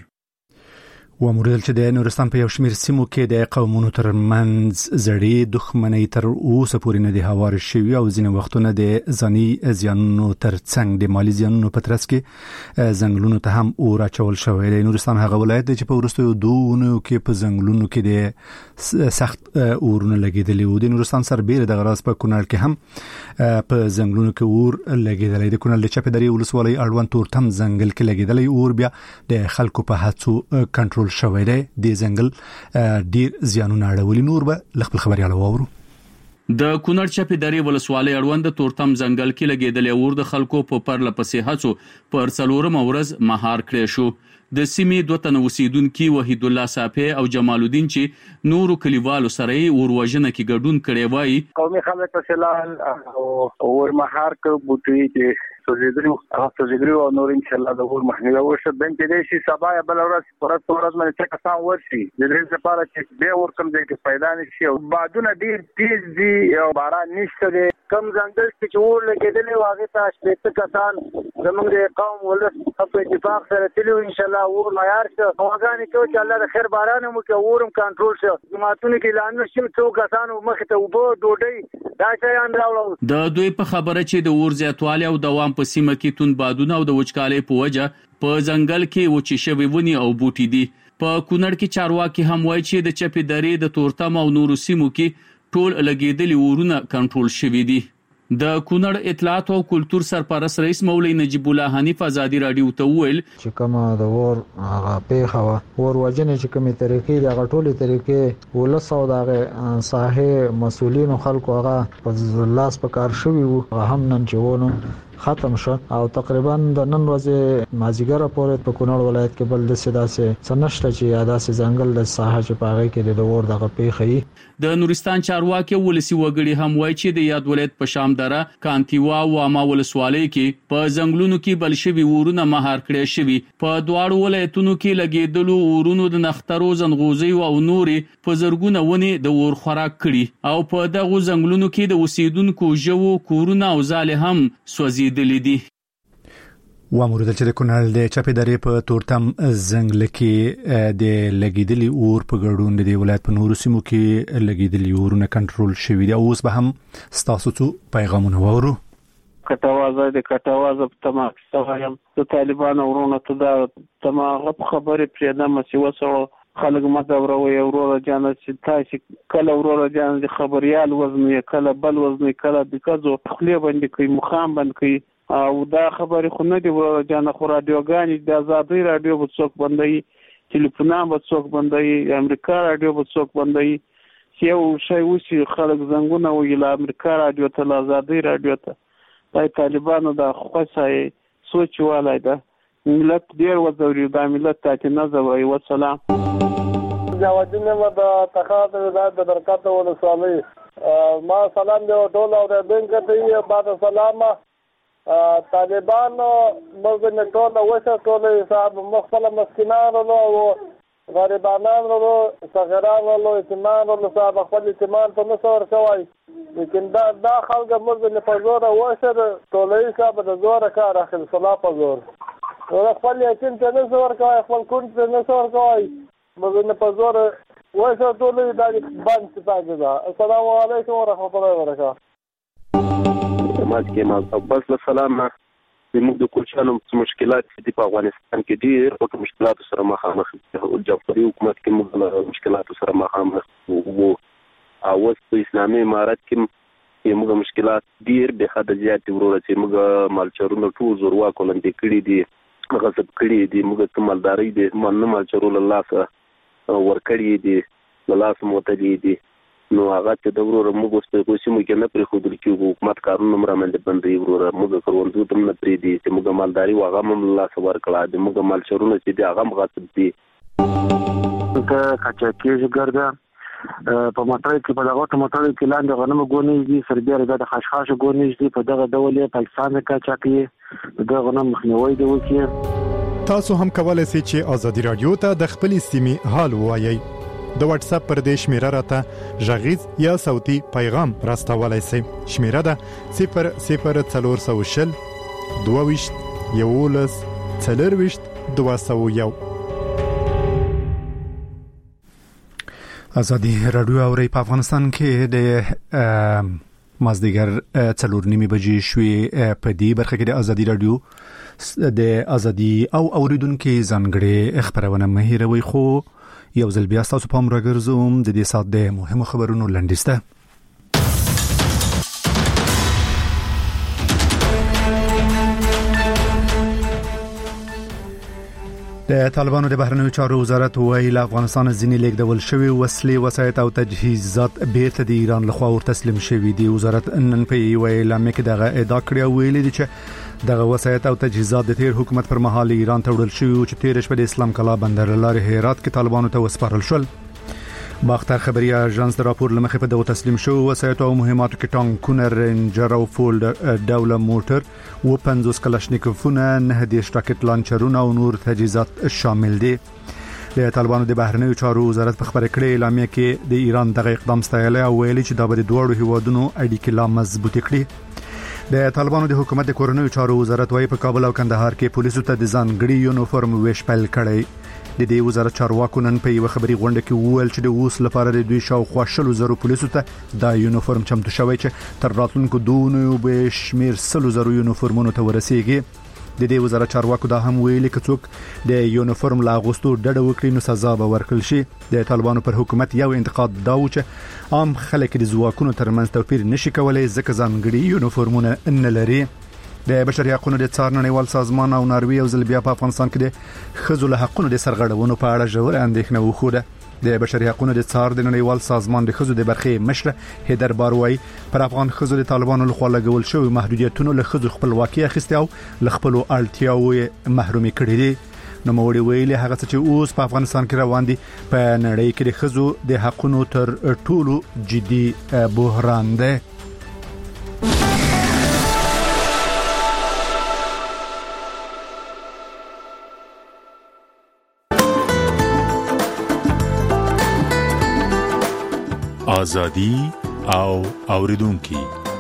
وموردل چې د نورستان په یو شمېر سیمو کې د قومونو ترمنځ زړې دښمنۍ تر اوسه پورې نه دي هوار شوي او ځینې وختونه د ځاني زیانونو ترڅنګ د مالی زیانونو په ترڅ کې ځنګلونو ته هم اور اچول شوی دی. نورستان هغه ولایت دی چې په وروستیو دوونو کې په ځنګلونو کې د سخت اورونه لګېدلي وو. د نورستان سربېره د غراس په کونړ کې هم په ځنګلونو کې اور لګېدلی. د کونړ د چپې درې ولسوالۍ اړوند تورتم ځنګل کې لګېدلی اور بیا د خلکو په هڅو کنټرول شوی دی. د ځنګل ډیر زیانونه اړولي. نور به خپل خبرياله واورو. د کونړ چپې درې ولسوالۍ اړوند تورتم ځنګل کې لګېدلی اور د خلکو په پرله پسې هڅو پر څلورم ورځ مهار کړی شو. د سیمې دوه تنه اوسیدونکي وحید الله صافی او جمال الدین چې نورو کلیوالو سره اور وژنه کې ګډون کړی وای قومي خلک په سلال او اور مهار کو بوټي چې سوزیدرو او نور ان شاء الله د اور مخنیوي وشي. بنک دې شي سبا یا بل ورځ باندې چې کسان ورشي د دې لپاره چې به ور کم ځای کې پیدا نشي او بادونه ډیر تیز دي او باران نشته دي. کم ځنګل چې اور لګېدلې واغې ته شپږ کسان زموږ د قوم ولس په اتفاق سره تلو ان شاء الله اور معیار شه هغه کو چې الله د خیر باران مو کې اورم کنټرول شه. جماعتونو کې اعلان شوم څو کسانو مخ ته وبو ډوډۍ دا شیان راوړل. د دوی په خبره چې د اور زیاتوالی او دوام په سیمه کې تون بادونه او د وچکالۍ په وجه په ځنګل کې وچی شوی ونی او بوټي دي. په کونړ کې چارواکي هم وایي چې د چپې درې د تورتم او نورو سیمو کې ټول لګېدلي اورونه کنټرول شوي دي. د کونړ اطلاعات او کلتور سرپرست رئیس مولوی نجیب الله حنیف ازادي رادیو ته ویل چې کومه د ور هغه پیښه ور وجنه چې کومه طریقې د غټولې طریقې ولسو دغه صاحب مسولین خلکو هغه په لاس په کار شوی وو هم نن چې ونه ختم شو او تقریبا د نن ورځې مازیګر پورې په کونړ ولایت کې بل د سداسه سنشت چې یاداسه ځنګل د ساحه چې پاغې کې د ور دغه پیښې. د نورستان چارواکي ولسی وګړي هم وایي چې د یاد ولایت په شامدره کانتیوا او اما ولسوالۍ کې په ځنګلونو کې بلشوي ورونه مهار کړی شوی. په دواړو ولایتونو کې لګېدلو ورونو د نخترو زنغوزي او نوري په زرګونه ونی د ور خوراک کړي او په دغه ځنګلونو کې د اوسیدونکو ژوو کورونه او ځاله هم سوځېدلې دي. وموردل چې د کونړ د چپې درې په تورتم ځنګل کې د لګېدلي اور په ګډون د ولایت په نورو سیمو کې لګېدلي اورونه کنټرول شوي دي. اوس به هم ستاسو څو پیغامونه واورو. کټوازه د کټوازه په تمام سوایم د طالبان ورونه ته دا تمام خبرې پرې نه مسي وسو خلک مدوروي اورور جان چې تاسو کله اورور جان د خبريال وزن کله بل وزن کله د کزو خپل باندې کوي مخام باندې کوي او دا خبرې خو نه دی ورور جان خو رادیوګانی د آزادۍ رادیو په څوک باندې ټلیفونام په څوک باندې امریکا رادیو په څوک باندې یو شی وسی خلک زنګونه ویل امریکا رادیو ته آزادۍ رادیو ته د طالبانو د خوښای سوچ والای دا ملت ډیر وځوري دا ملت ته نه زوي والسلام. جوادین ما د تخاط د برکات ولسوالۍ ما سلام دی ټول او د بنک ته بعد سلام طالبان موږ نه ټول وسه ټول حساب مخفل مسکینان او غریبانان ورو صغیران ورو یتیمان ورو صاحب خپل یتیمان په نصور کوي لیکن دا خلک موږ نه په زور وسه ټول حساب د زور کار اخل صلاح په زور خپل یتیم ته نصور کوي خپل کون ته نصور کوي موږ نه په زور وسه ټول دا باندې تاګه. السلام علیکم ورحمت الله وبرکاته. ماسکه ما بس السلام زموږ د کوچانو مشکلات دي په افغانستان کې ډېر او مشکلات سره مخامخ دي. او جعفري حکومت کې موږ مشکلات سره مخامخ وو او په اسلامي امارت کې موږ مشکلات ډیر به حد زیات وروره چې موږ مالچرونه ټول زوروا کولندې کړي دي غصب کړي دي موږ ته مالداري دي نه مالچرول الله سره ورکړي دي لاس موتلي دي نو هغه ته د وروره موږ اوس په کوم کې نه پرې خو د حکومت کارونه مرامنده بندي وروره موږ کروندو ته نه پرې دي چې موږ مالداري واغه هم الله سره ورکړه دي موږ مالچرونه چې دي هغه غصب دي که کچاکیږي ګرځا په مټر کې په دغه مټر کې لاندې غنم غونې دي سربېره د خشخاش غونې دي په دغه ډول پاکستان کې کچاکي د غنم مخنیوي دی وکړي تاسو هم کولای شئ چې ازادي رادیو ته د خپل سیمې حال وایي د واتس اپ پر دې شمیره راته ژغیز یا صوتي پیغام راستولای شئ شمیره ده 00400 22 11 40 201 ازادي رادیو اوري په افغانستان کې د مازدیګر 4:30 بجې شوې په دې برخه کې د ازادي رادیو د ازادي او اوریدونکو ځانګړي خبرونه مهیروي خو یو ځل بیا تاسو په امر راګرځوم د دې سات د مهمو خبرونو لنډیسته د طالبانو د بهرنیو چارو وزارت ویل افغانستان ځینې لیږدول شوی وسلې وسایط او تجهیزات بیرته د ایران لخوا ور تسلیم شوی دی وزارت نن په ویل مکه دغه ادعا کړې ویل دي چې دغه وسایط او تجهیزات د تیر حکومت پر مهال ایران ته وړل شوی چې تیر شپه د اسلام کلا بندر لارې هرات کې طالبانو ته وسپارل شول باختر خبري اژانس د راپور لمخې په دغه تسلیم شو وسایط او مهماتو کې ټانکونه رینجر او فولډر ډوله موټر و 50 کلاشنیکوفونه 9 راکټ لانچرونه او نور تجهیزات شامل دي د طالبانو د بهرنیو چارو وزارت په خبره کړې اعلامیه کې د ایران دغه اقدام ستایلی او ویلي چې دا به د دوه هیوادونو اړیکې لا مضبوط کړي د طالبانو د حکومت د کورنیو چارو وزارت وايي په کابل او کندهار کې پولیسو ته د ځانګړي یونیفورم ویش پیل کړي د دې وزارت چارواکو نن په یو خبري غونډه کې وویل چې د اوس لپاره د دوی شاوخوا 100,000 پولیسو ته دا یونیفورم چمتو شوی چې تر راتلونکو 2 به شمیر 100,000 یونیفورمونو ته ورسیږي د دې وزارت چارواکو دا هم ویلي چې څوک د یونیفورم لا غوستو ډډه وکړي نو سزا به ورکړل شي د طالبانو پر حکومت یو انتقاد دا و چې عام خلک د ځواکونو ترمنځ توپیر نشي کولای ځکه ځانګړي یونیفورمونه نه لري د بشري حقوقو د څار نړیوال سازمان او ناروې او ځل بیا په افغانستان کې د خځو له حقوقو د سرغړونو په اړه ژور اندېښنه وښوده د بشري حقوقو د څار د نړیوال سازمان د خځو د برخې مشر هیدر باروي پر افغان خځو د طالبانو لخوا لګول شوی محدودیتونو له خځو خپلواکي اخیسته او له خپل اړتیاوو محرومي کړي دي نو موړي ویلي هغه چې اوس په افغانستان کې روان دي په نړۍ کې د خځو د حقوقو تر ټولو جدي بحران دی ازادي او اوریدونکو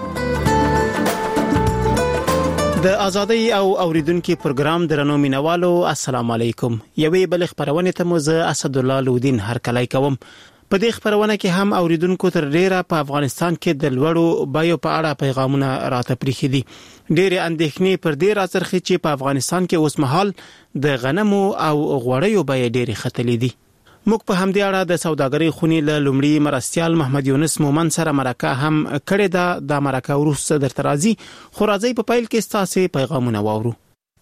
د ازادي او اوریدونکو پروګرام درنو مینوالو السلام علیکم یوې بل خبرونه ته مو زه اسد الله لودین هرکلای کوم په دې خبرونه کې هم اوریدونکو تر ډیره په افغانستان کې د لوړو بایو په اړه پیغامونه راته پریخي دي ډېر اندېښنې پر دې راځرخي چې په افغانستان کې اوس مهال د غنمو او غوړیو بای ډېر خطلې دي موږ په همدې اړه د سوداګرۍ خونی له لومړي مرستيال محمد یونس مومن سره مرکه هم کړې ده د مرکه وروسته در ترازی خو راځي په پایل کې ستاسو پیغامونه واورو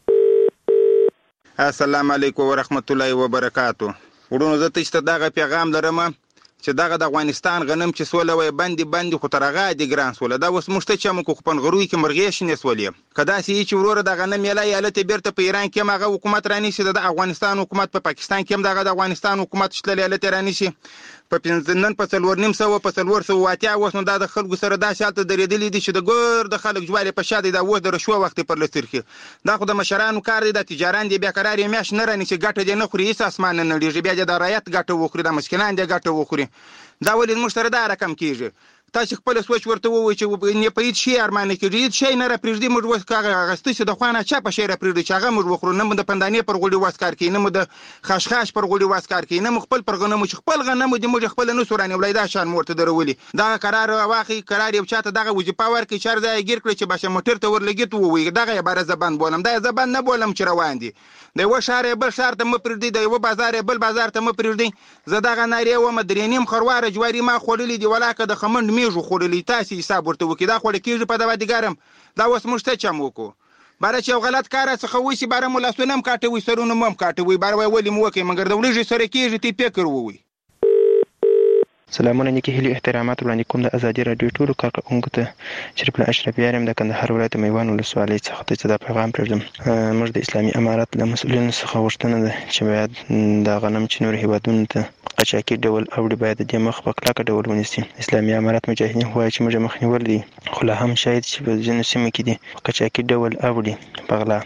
السلام علیکم ورحمت الله وبرکاتو ورونو زه ته دغه پیغام لرم چې دغه د افغانستان غنم چې سوله وي بندي خو ترغه دي ګران سوله دا اوس مشته چې موږ خپل غروي کې مرغې شنه سولې کدا سي چې وروره د غنم یاله بیرته په ایران کې ماغه حکومت رانی شي د افغانستان حکومت په پاکستان کې هم دغه د افغانستان حکومت شتل یاله رانی شي په پنځنن په څلور نیم سو په څلور سو واتیا اوس نو د خلکو سره دا شالته درېدلې دي چې د ګور د خلک جوړه په شاده دا اوس د رشوه وخت پر لسترخي دا خو د مشرانو کار دی د تجاران دی بیا قرار یې مېش نه رانی چې ګټه دی نه خوري هیڅ اسمان نه لري بیا د رایت ګټه وخوري د مسکینان دی ګټه وخوري دا ولې مشتری دا رقم کیږي تاسو خپل سوچ ورته ووایئ چې نه په هیڅ شي ارمان کېږي هیڅ شی نه راپرېږدي موږ اوس کاغه اغستې چې د خوانه چا په شی راپرېږدي چې هغه موږ وخورو نه مو د پندانې پر غوړي واس کار کوي نه مو د خشخاش پر غوړي واس کار کوي نه مو خپل پر غنمو چې خپل غنمو دې موږ خپل نه سورانه ولایدا شان مورته درولي دا قرار واخی قرار یو چاته دغه وظیفه ورکړي چر ځای ګیر کړي چې باشه موټر ته ورلګیت ووي دغه عبارت زبان بولم دا زبان نه بولم چې روان دي د یو شهر بل شهر ته مپرېږدي د یو بازار بل بازار ته مپرېږدي زه دغه ناری و مدرینیم خرواره جواری ما خوړلې دی ولاکه د خمند میږو خوړلې تاسو حساب ورته وکي دا خوړ کېږي په دوا دیګارم دا اوس مشته چم وکړو باره چې یو غلط کار څخه وسی باره مولا سونم کاټوي سرونه مم کاټوي باره ولی مو وکي مګر د ولږي سره کېږي تی فکر ووي سلامونه نیکی هیلي احترامات وړاندې کوم د ازادي رادیو ټولو کارکونکو ته شریف اشرف یارم د کندهار ولایت میوان ولسوالۍ څخه ته دا پیغام پرېږدم موږ د اسلامي امارات له مسؤلینو څخه غوښتنه ده چې باید دا غنم چې نور هیوادونو ته قاچاقي ډول اوړي باید د دې مخ په کلکه ډول ونیسي اسلامي امارات مجاهدین وایي چې موږ مخنیول دي خو لا هم شاید چې په ځینو سیمو کې دي قاچاقي ډول اوړي په غلا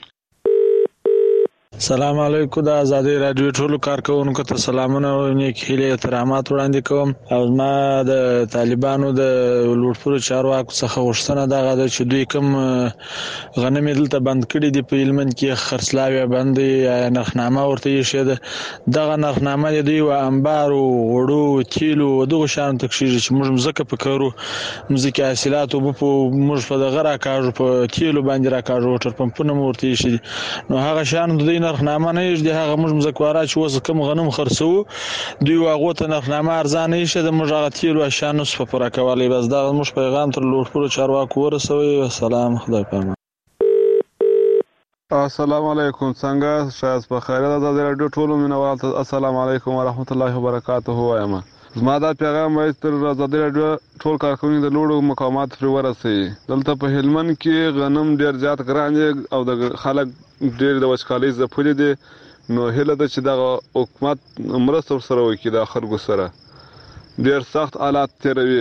سلام علیکم د ازادي رادیو ټولو کارکونکو ته سلامونه او نیک هیلې احترامات وړاندې کوم او ما د طالبانو د لوټپورو چارواکو څخه غوښتنه دغه ده چې دوی کوم غنم دلته بند کړي دي په هلمند کې خرڅلاوي باندې نرخنامه ورته یې شه دغه نرخنامه د دوی و انبار او غړو تیلو دغه شان تکشیر چې موږ مزکه پکړو مزکه حاصلات او موږ په دغه راکاږو په تیلو باندې راکاږو وټر پمپونه ورته یې شه نو هغه شان دوی نرخنامه نه یې هغه موږ مزکواره چې وس کوم غنم خرڅو دوی واغو ته نرخنامه ارزانه یې شه د موږ هغه تیلو شان نس په پوره کولای بس دا موږ پیغام تر لوټپورو چارواکو ورسوي سلام خدای پامان السلام علیکم څنګه شاید په خیر د ازادي رادیو ټولو مینوال ته السلام علیکم ورحمت الله وبرکاته وایم زما دا پیغام وایي تر ازادي رادیو ټول کارکونکو د لوړو مقامات پر ورسي دلته په هلمند کې غنم ډیر زیات ګران او د خلک ډیر د وچکالۍ ځپلي دي نو هله ده چې دغه حکومت مرسته ورسره وکړي د خلکو سره ډیر سخت حالات تیروي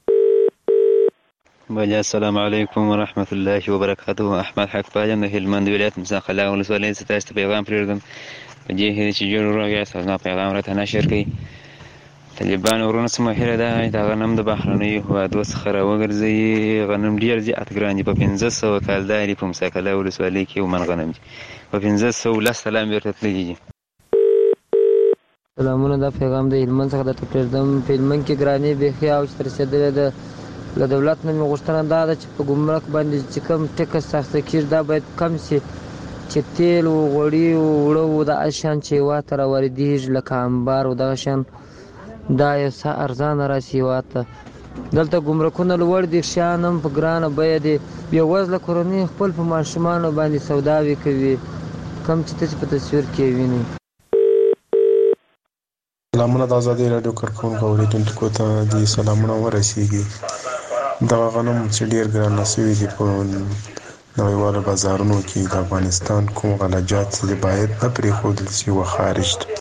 بله السلام علیکم ورحمت الله وبرکاته احمد حق پاجم د هلمند ولایت مساقله ولسوالۍ څخه تاسو ته پیغام پرېږدم په دې هیله چې جوړ راغی تاسو پیغام راته نشر کړئ طالبان ورونه سم هره ده دا غنم د بهرنیو هوادو څخه راوګرځي غنم ډیر زیات ګران دي په 1500 کالداري په مساقله ولسوالۍ کې ومن غنم دي په 1500 سلام ورته تللی سلامونه دا پیغام د هلمند څخه د پرېږدم په هلمند کې ګراني بېخي او چې رسېدلې ده له دولت نه مې غوښتنه دا ده چې په ګمرک باندې چې کوم ټکس اخیستل کېږي دا باید کم شي چې تیل او غوړي او اوړه د اشیان چې هېواد ته راواردېږي لکه انبار او دغه شیان دا یو څه ارزانه راشي هېواد ته دلته ګمرکونه لوړ دي شیان هم په ګرانه بیه دي بېوزله کورنۍ خپل په ماشومانو باندې سوداوې کوي کم چې تاسو په تصویر کې وینئ سلامونه د ازادي رادیو کارکونکو اورېدونکو ته د سلامونه ورسیږي دغه غنم چې ډېر ګران شوي دي په نړیوالو بازارونو کې د افغانستان کوم غلجات چې باید نه پرېښودل شي و خارج ته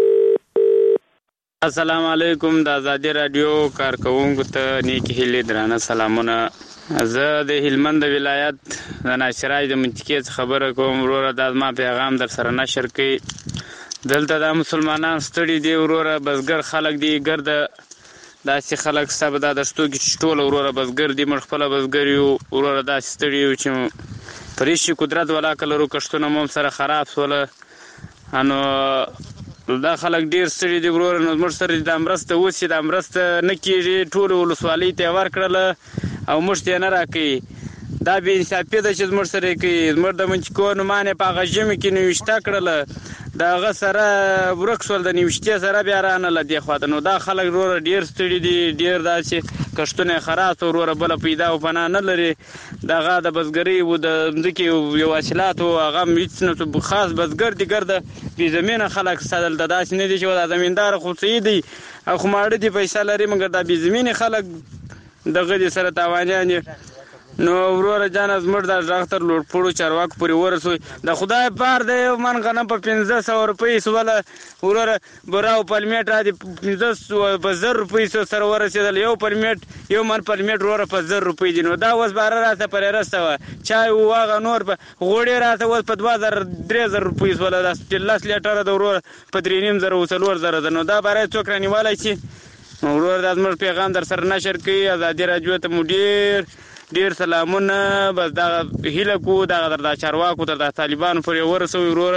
السلام علیکم د ازادي رادیو کارکونکو ته نیکی هیلې درانه سلامونه زه د هلمند ولایت د ناشرای د منطقې خبره کوم وروره دا ما پیغام در سره نشر کړي دلته د مسلمانان ستړي دي وروره بزګر خلک دي ګرده داسې خلک سبا د دشتو کې ټول وروره بزګر دي موږ خپل بزګر یو وروره داسې ستړي یو چې پریشي قدرت ولاکه لرو کښتونه مو سره خراب سوله انو دا خلک ډیر ستړي دي وروره نو موږ سره د مرسته اوسي د مرسته نه کېږي ټول ولسوالۍ ته ورکړله او موږ ته نه راکوي دا بې انصافي ده چې زموږ سره کوي زموږ د منچکو نومانې په هغه ژمي کې نوشته کړله د هغه سره ورک شول د نوشتې سره بیا رانله دې خواته نو دا خلک وروره ډیر ستړي دي ډیر داسې کښتونه یې خراب سو وروره بله پیدا او پناه نه لري دغه د بزګرۍ و د ځمکې یو حاصلات و هغه هم هېڅ نه خاص بزګر دي ګرده بې زمینه خلک ستا دلته داسې نه دي چې دا زمینداره خو صحیح دی او خو ماړه دي پیسه لري مګر دا بې زمینې خلک دغه دي سره تاوانیان دي نو وروره جانه زموږ دا غږ تر لوړپوړو چارواکو پورې ورسوي د خدای پار د یو من غنم په 1500 روپۍ سوله وروره بوره او پلمېټ را دي 1500 په 1000 روپۍ سره ورسېدل یو پلمېټ یو من پلمېټ وروره په 1000 روپۍ دي نو دا اوس باره راته پرې رسته وه چای و هغه نور په غوړې راته اوس په 2000 روپۍ سوله دا 10 لیټره د وروره په 3500 او 4000 ده نو دا باره څوک رانیوالی شي ورور د زموږ پیغام در سره نشر کړي. ازادي رادیو ته مو ډیر سلامونه. بس دا هیله کو دا د چارواکو تر د طالبانو پورې ورسوي. ورور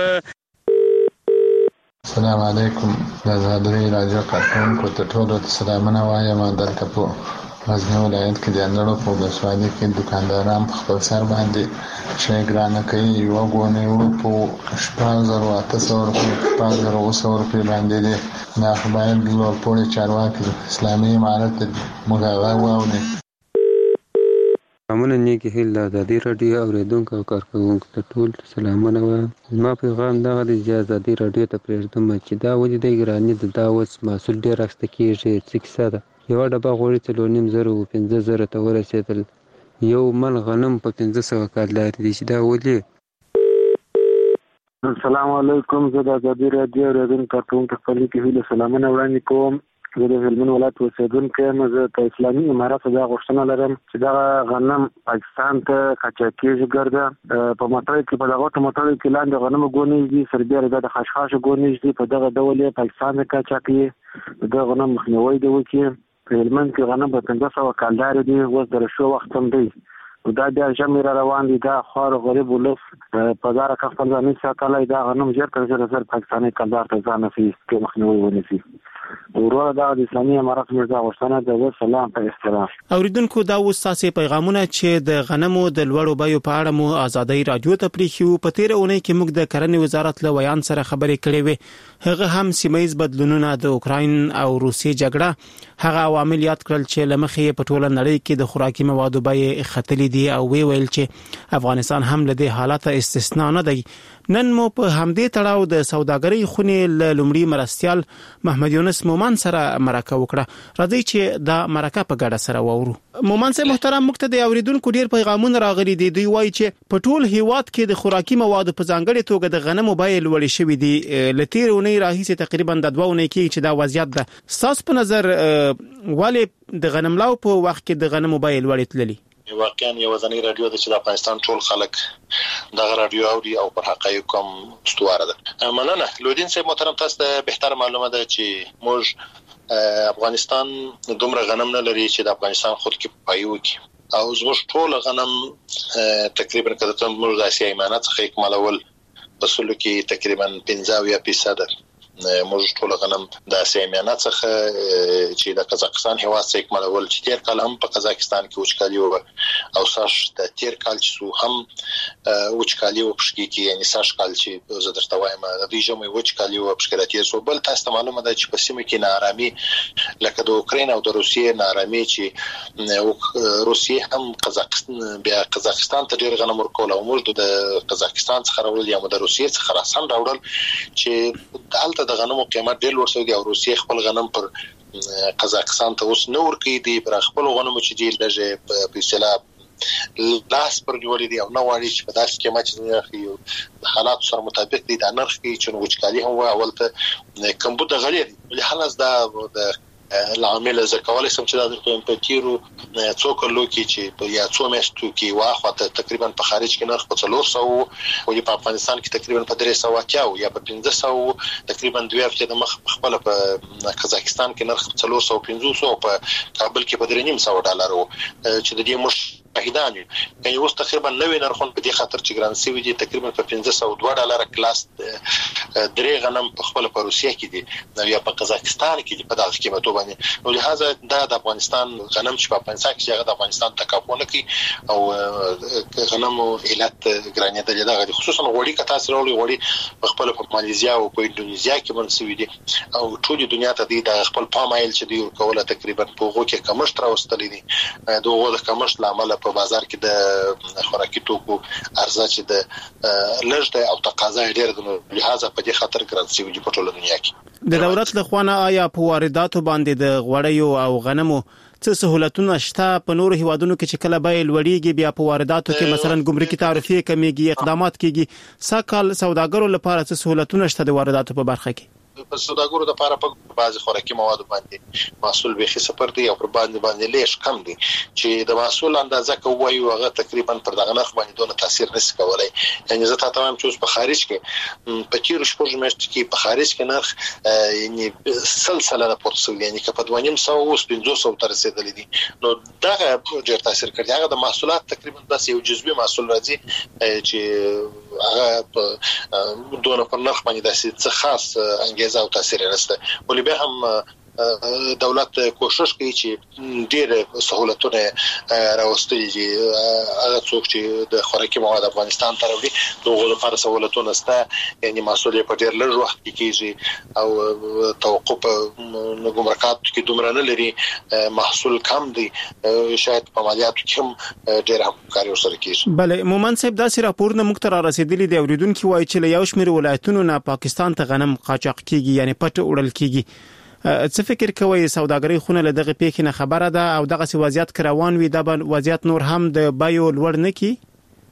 السلام علیکم. د ازادي رادیو کارکونکو ته ټولو ته سلامونه وایم. دلته په غزنی ولایت کې د اندړو په ولسوالۍ کې دکانداران په خپل سر باندې شی ګرانه کوي. یوه ګونۍ وړو په 6,800 روپۍ 6,900 روپۍ باندې دی. دا خو باید لوړپوړي چارواکي اسلامي امارت ته موږ هغه واورو. سلامونه نیکی هیل د ازادي رادیو اوریدونکو او کارکوونکو ته ټول سلامونه وایم. زما پیغام دغه دی چې ازادي رادیو ته پرېږدم چې دا ولې دی ګراني د دا اوس محصول ډېر اخیسته کېږي. څه کیسه ده؟ یوه ډبه غوړي 4,500 و 5,000 ته ورسېدل. یو من غنم په 500 کالدارې دي چې دا ولې؟ السلام علیکم. زه د ازادي رادیو اوریدونکو کارکوونکو خپل کې هیله سلامونه وړاندې کوم. زه د هلمند ولایت اوسېدونکی یم. زه په اسلامي امارت دا غوښتنه لرم چې دغه غنم پاکستان ته قاچاقېږي ګرده. په موټرو کې په دغه موټرو کې لاندې غنم ګونیږ دي، سربیره د خشخاش ګونیږ دي. په دغه ډول یې پاکستان ته قاچاقي د غنم مخنیوي دی وکړي. په هلمند کې غنم په 500 کالدارې دي. اوس د رشو وخت هم دی. دا بیا ژمی را روان دي. دا خوار غریب ولس په داره که خپل ځان ساتلی دا غنم ژر تر ژره پاکستاني کالدار ته ځان نسي کې مخنیوي ونیسي. ورور دا د اسلامي امارت مرزا غوښتنه ده. سلام په احترام. اوریدونکو دا وساسي پیغامونه چې د غنمو د لوړو بیو په اړه مو ازادي رادیو ته پریښو. په تیر اونۍ کې موږ د کرنې وزارت له ویان سره خبرې کړې وې. هغه هم سیمایي بدلونونه د اوکراین او روسیې جګړه هغه عوامل یاد کړل چې لمخې په ټوله نړۍ کې د خوراکي موادو بیې خطلې دي او ویل چې افغانستان هم له دې حالت استثنا نه دی. نن مو په همدې تړاو د سوداګرۍ خونې لومړي مرستيال محمد یونس مومن سره مرکه وکړه. راځي چې دا مرکه په ګډه سره وورو. مومن سره محترم مقته د اوریدونکو ډیر پیغامونه راغلي دي. دوی وایي چې په ټول هیواد کې د خوراکي موادو په ځانګړي توګه د غنمو بیې لوړې شوې دي. لتیر اونۍ راهیسې تقریبا د 2 اونۍ کې چې دا وضعیت ده. تاسو په نظر ولې د غنملاو په وخت کې د غنمو بیې لوړې تللي؟ واقعا یو ځنی رادیو د چې د افغانستان ټول خلک دغه رادیو اوري او پر حقایق کوم استواره ده. مننه لودین صاحب محترم. تاسو ته بهتر معلومه ده چې موږ افغانستان دومره غنم نه لري چې د افغانستان خود کې پایو کې او زموږ ټول غنم تقریبا کده موږ د اسیا ایمانات څخه اکمالول اصول کې تقریبا 15% موږ ټول غنم د اسیا ایمانات څخه چې د قزاقستان هیواد څخه اکمالول چې تیر کال هم په قزاقستان کې وچکالي و او ساش د تیر کال چې هم وچکالي و پښکی کې یعنی ساش کال چې زه درته وایم د دې جمعي وچکالي و پښکراتي سو بل تاسو معلومه ده چې په سیمه کې نارامي لکه د اوکرين او د روسیې نارامي چې روسیې هم قزاقستان ته ډیر غنم ورکول او موږ د قزاقستان څخه راوړل یا د روسیې څخه راسن راوړل چې دلته د غنمو قیمت ډیر لوړ شوی دی او روسیې خپل غنم پر قزاقستان ته اوس نور کې دی پر خپل غنمو چې دی لږه په اصطلاح لاس پر نیولې دی او نو واړي چې په داسې قیمت چې حالات سره مطابق دي د نرخ کې چې وچکالي هم اول ته کمبود غلي له حالت دا د العامل زکوالي سم چې د تیرو څو کلو کې چې یا څو میاشتو کې واخته تقریبا په خارج کې نرخ په 400 او په افغانستان کې تقریبا په 300 یا په 500 تقریبا 2 هفته د مخ خپل په قزاقستان کې نرخ 450 او په کابل کې په $300 چې د دې مش شاهدان یعنی اوس تقریبا نوې نرخونه په دې خاطر چې ګران سوي دي تقریبا په $502 کلاس درې غنم په خپل په روسیه کې دي یا په قزاقستان کې دي په دغه قیمتو باندې نو لهدا د افغانستان غنم چې په افغانستان کې هغه د افغانستان تکافونه کوي او غنم علت ګرانې دغه خصوصا غوړي کته سره غوړي په خپل په ماليزیا او په انډونیزیا کې منسوي دي او ټول دنیا ته د خپل پامایل چې دی کوله تقریبا په غو کې کمشت راوستلې دي دوه د کمشت لامل په بازار کې د خوراکي توکو ارزښت چې د لږ د او تقاضا ډېر د لهدا په دې خاطر ګرانسي وي په ټوله دنیا کې د دولت لخوا آیا په وارداتو باندې د غوړیو او غنمو څه سہولتونه شته په نورو هیوادونو کې چې کله به لوړیږي بیا په وارداتو کې مثلا ګمرکي تعرفې کمیږي اقدامات کیږي ساکال سوداګرو لپاره څه سہولتونه شته د وارداتو په برخه کې په سوداګرو د لپاره په بعض خوراکي مواد باندې محصول به خسر دی او پر باندې لیش کم دی چې د محصول اندازه کوي هغه تقریبا پر دغه نرخ باندې دونه تاثیر نشي کولای. یعنی زه ته تمام چې په خارج کې په تیر شپږ میاشتې کې په خارج کې نرخ یعنی سلسله د پورتسل یعنی که په 2.5 اوس 500 تر رسیدلې دي نو دا ډېر تاثیر کوي. هغه د محصولات تقریبا داسې یو جزوي محصول راځي چې هغه دونه پر نرخ باندې داسې څه خاص انګیزه او تاثیر نشته. ولې به هم دولت کوشش کوي چې ډېر سہولتونه راوستي دي. هغه څوک چې د خوراکي مواد افغانستان ته راوړي دغه لپاره سہولتونه شته. یعنی محصول په ډېر لږ وخت کې کیږي او توقف ګمرکات کې دومره نه لري. محصول کم دی شاید په مالیاتو کې هم ډېر همکاري ورسره کیږي. بله مومن صاحب داسې راپورونه موږ ته رسیدلي دي اوریدونکو وایي چې یو شمېر ولایتونو نه پاکستان ته غنم قاچاق کیږي یعنی پټ وړل کیږي. څه فکر کوي سوداګرۍ خونه له دغه پیښې نه خبره ده او دغه سی وضعیت کروان وي د وضعیت نور هم د بایو لوړ نه کی؟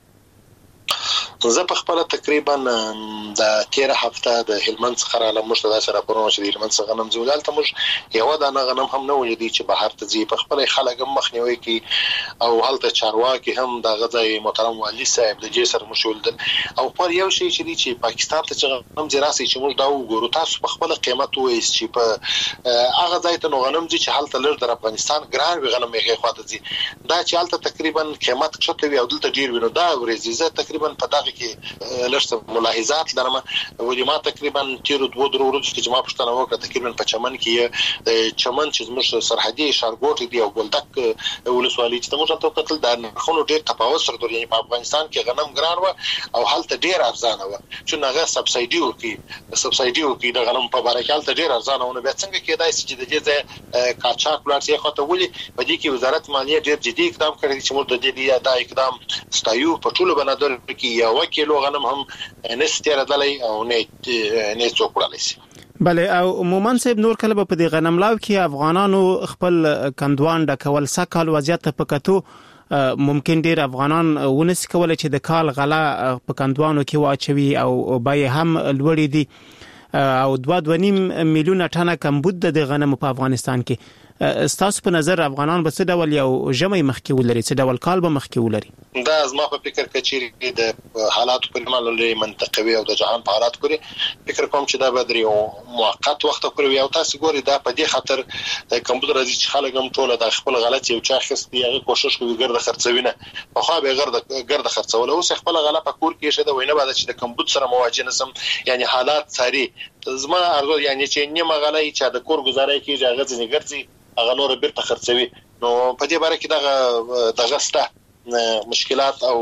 زه په خپل تقریبا د 13 هفته د هلمند څخه را لمشت دا سره پرونه چې د هلمند څخه غنم زولال ته مش یو دانه غنم هم نه ولیدي چې بهر ته ځي. په خپل خلک مخنیوي کی او هلته چارواکي هم د غځای محترم والی صاحب د جسر مشول دل او پر یو شی چې پاکستان ته چې غنم زراسي چې موږ دا وګورو تاسو په خپل قیمت وایي چې په هغه ځای ته غنم ځي چې هلته لږ د افغانستان ګران وي غنم یې خواته ځي دا چې هلته تقریبا قیمت کښته وي او دلته ډیر وي نو دا ورزيزه تقریبا په دغه کې لږ ملاحظات لرم. ولې ما تقریبا تیر 2 ورځې چې ما پښتنه وکړه تقریبا په چمن کې چمن چې زموږ سرحدي شارګوټ دی او ګلدک ولسوالۍ چې موږ ته قتل د خونو ډیر تفاوت سره درې په افغانستان کې غنم ګران و او هلته ډیر ارزانه و چې هغه سبسایډي ورکي د غنم په باره کې هلته ډیر ارزانه ونه به څنګه کېدای چې د دې کاچاک پلاټ یې خاطر ولي په دې کې وزارت مالیه ډیر جدي اقدام کړی چې موږ د دې دا اقدام ستایو په ټولو بنادر کې یو کیلو غنم هم نستیره دلای او نه څوکړلای شي. بله او مومن صاحب نور کله په دې غنم لاو کې افغانانو خپل کندوان ډکول سکهال وضعیت په کتو ممکن ډیر افغانان ونس کول چې د کال غلا په کندوانو کې واچوي او بای هم لوړې دي او 2.5 میلیون ټنه کمبود د غنم په افغانستان کې. ستاسو په نظر افغانان به څه ډول یو جمعي مخکې ولري څه ډول کال به مخکې ولري؟ دا زما په فکر کې چې د حالاتو په اړه لري منطقوي او د جهان په حالات پورې فکر کوم چې دا به دري موقت وخت پورې او تاسو ګوري دا په دې خاطر کمپیوټر راځي چې خلک هم ټول د خپل غلط یو چا خستي هغه کوشش کوي ګرد خرڅوینه په خو به ګرد خرڅول اوس خپل غلط په کور کې شه دا وینه بعد چې د کمپیوټر سره مواجه نسم یعنی حالات ساري زما ارزو یعنی چې نیمه غلای چې د کور گزارای کیږي هغه ځنی ګرځي هغه نور بیرته خرڅوي نو په دې باره کې دغه سته مشکلات او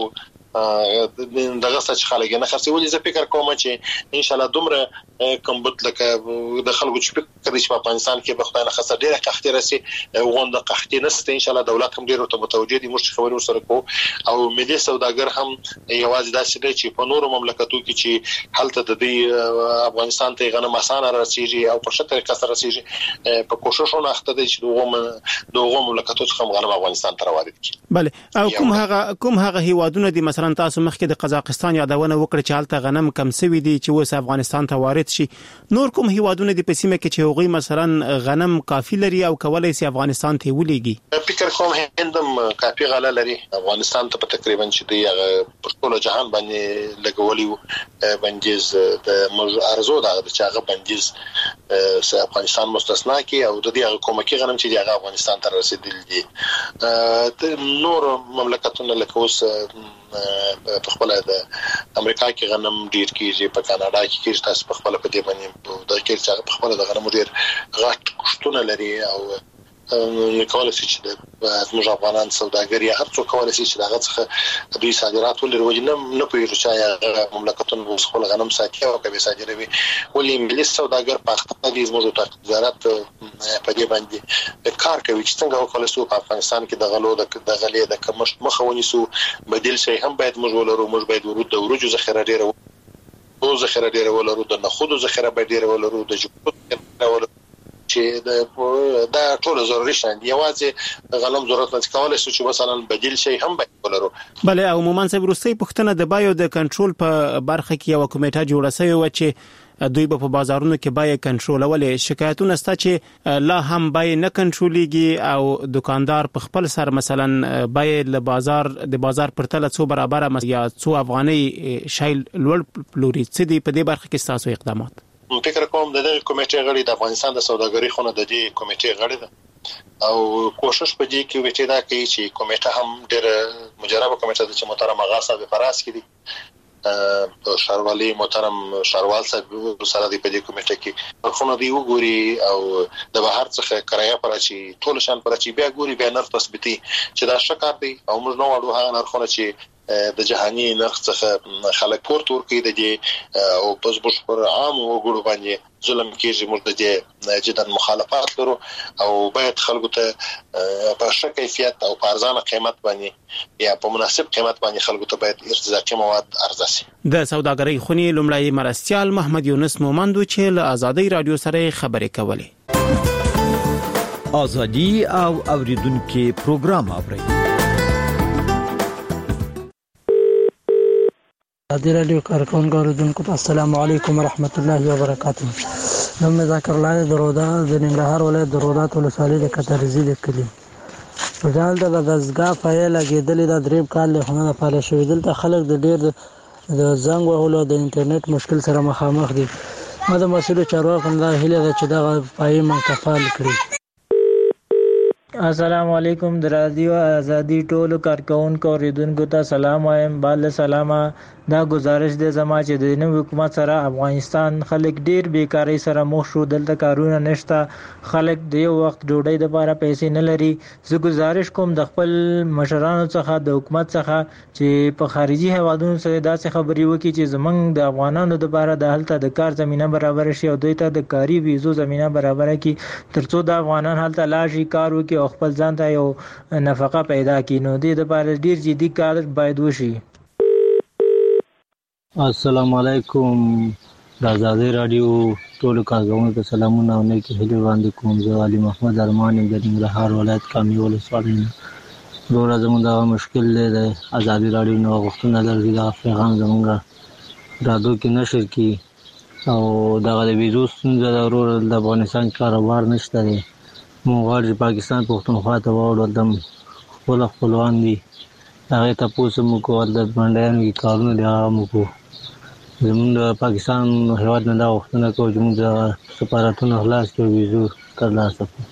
دغه څه چې خلک نه خرڅولي. زه فکر کوم چې ان شاء الله دومره کمبود لکه د خلکو چې فکر کوي چې په افغانستان کې به خدای نه خسر ډیره قحطي راسي غونډه قحطي نشته ان شاء الله دولت هم ډیره ته متوجه دي موږ خبرو سره کو او ملي سوداګر هم یوازې داسې دی چې په نورو مملکتو کې چې حالت د دې افغانستان ته غنم اسانه راسيږي او په شته طریقه سره راسيږي په کوششونه اخته دي چې دغه مملکتو څخه غنم افغانستان ته وارد کړي. بله او کوم هغه هیوادونه دي مثلا تاسو مخکې د قزاقستان یادونه وکړه چې حالت غنم کم سوي دي چې اوس افغانستان ته وارد شي نور کوم هیوادونه دي په سیمه کې چې هغوی مثلا غنم کافي لري او کولای شي افغانستان ته ولېږي؟ فکر کوم هندم کافي غله لري افغانستان ته تقریبا چې دی په ټول جهان باندې لګولي بنجز د ارزو دا چې هغه بنجز افغانستان مستثنا کی او د دې حکومتي غنم چې هغه افغانستان ته رسیدلی دي نور مملکتونه لکه اوس په خپل د امریکا کې غنم ډیر کیږي په کاناډا کې کیږي تاسو په خپل په دې باندې د کې چې په خپل د غنم ډیر غټ کښتونه لري او کولای شي چې د زموږ افغانان سوداګري هر څو کولای شي چې دغه څخه دوی صادرات ولري وجه نه پوهیږي چې مملکتونه خپل غنم ساتي او کوي صادروي ولې ملي سوداګر په خپل د زموږ وزارت په دې باندې کار کوي چې څنګه وکړي چې په افغانستان کې د غلو د غلې د کمښت مخه ونیسو بدیل شي هم باید موږ ولرو موږ باید ورود د ورجو ذخیره ډیره ولرو د نخودو ذخیره باید ډیره ولرو د جوړو ولرو چې دا ټول ضروري شاند یوازې غنم ضرورت نه کولای شي چې مثلا بدیل شي هم باید ولرو. بله عموما سه وروستي پښتنه د بایو د کنټرول په برخه کې یو کمیټه جوړه شوې و چې دوی په بازارونو کې بای کنټرولولې. شکایتونه ستا چې لا هم بای نه کنټرولېږي او دکاندار په خپل سر مثلا بای له بازار پر تل څو برابر یا څو افغاني شای لوړ پلوري. څه دی په دې برخه کې تاسو اقدامات؟ فکر کوم د دې کمیټې غړي د افغانستان د سوداګرۍ خونه د دې کمیټې غړي ده او کوشش په دې کې وچې دا کوي چې کمیټه هم ډېر مجربه کمیټه د چې محترم آغا صاحب فراس کړي شاروالي محترم شاروال صاحب سره دی په دې کمیټه کې خونه دی وګوري او د بهر څخه کرایه پر چې ټول شان پر چې بیا ګوري بیا نرخ تثبیتي چې دا شکار دی او موږ نو وړو هغه نرخونه چې د جهاني نرخ څخه خلک پورته ورکړي د دې او پس بوش پر عام وګړو باندې ظلم کېږي. موږ د دې جدا مخالفت لرو او باید خلکو ته په ښه کیفیت او په ارزانه قیمت باندې یا په مناسب قیمت باندې خلکو ته باید ارتزاقي مواد عرضه شي. د سوداګرۍ خونی لومړی مرستيال محمد یونس مومندو چې له آزادۍ رادیو سره خبرې کولې. آزادي او اوریدونکو پروګرام اوري. آزادی رادیو کارکونکو اوریدونکو السلام علیکم ورحمت الله وبرکاته. نوم ذکر الله درودا د ننګرهار ولایت درودات ولسوالۍ د کترزی د کلی په ځال د دزګه فایل لګیدل د دریب کال له خونه لپاره شوې دلته خلک د ډیر د زنګ وهلو د انټرنیټ مشکل سره مخامخ دي. ما د مسؤل چارواکو نه هیله ده چې دا پای منکفال کړي. السلام علیکم د رادیو ازادي ټولو کارکونکو اوریدونکو ته سلام وایم. بل سلامه دا گزارش د زما چې د نوو حکومت سره افغانستان خلک ډیر بیکاری سره مخ شو. دلته کارونه نشته، خلک د یو وخت ډوډۍ لپاره پیسې نه لري. زه گزارش کوم د خپل مشرانو څخه د حکومت څخه چې په خارجي هیوادونو سره داسې خبرې وکړي چې زمنګ د افغانانو لپاره د هلته د کار زمينه برابر شي او دوی ته د کاري ویزو زمينه برابر کړي ترڅو د افغانان هلته لاشي کار وکړي او خپل ځان ته یو نفقه پیدا کړي. نو د لپاره ډیر جدي کار باید وشي. السلام علیکم د آزادۍ رادیو ټولو کارکونکو ته سلامونه او نیکی هیلې وړاندې کوم. زه علي محمد ارمان یم د ننګرهار ولایت کامې ولسوالۍ نه. وروره زموږ دغه مشکل دی د آزادۍ رادیو نه غوښتنه لري دغه پیغام زموږ رادیو کې نشر کړي او دغه د ویزو ستونزه ده. وروره د افغانستان کاروبار نشته دی. موږ غواړو چې پاکستان پښتونخوا ته واوړو، دلته خپلوان دي هغې تپوس هم وکړو، هلته منډیانو کې کارونه دي هغه هم وکړو. زموږ د پاکستان هیواد نه دا غوښتنه کوو چې موږ د سفارتونه خلاص کړو، ویزو ترلاسه کړو.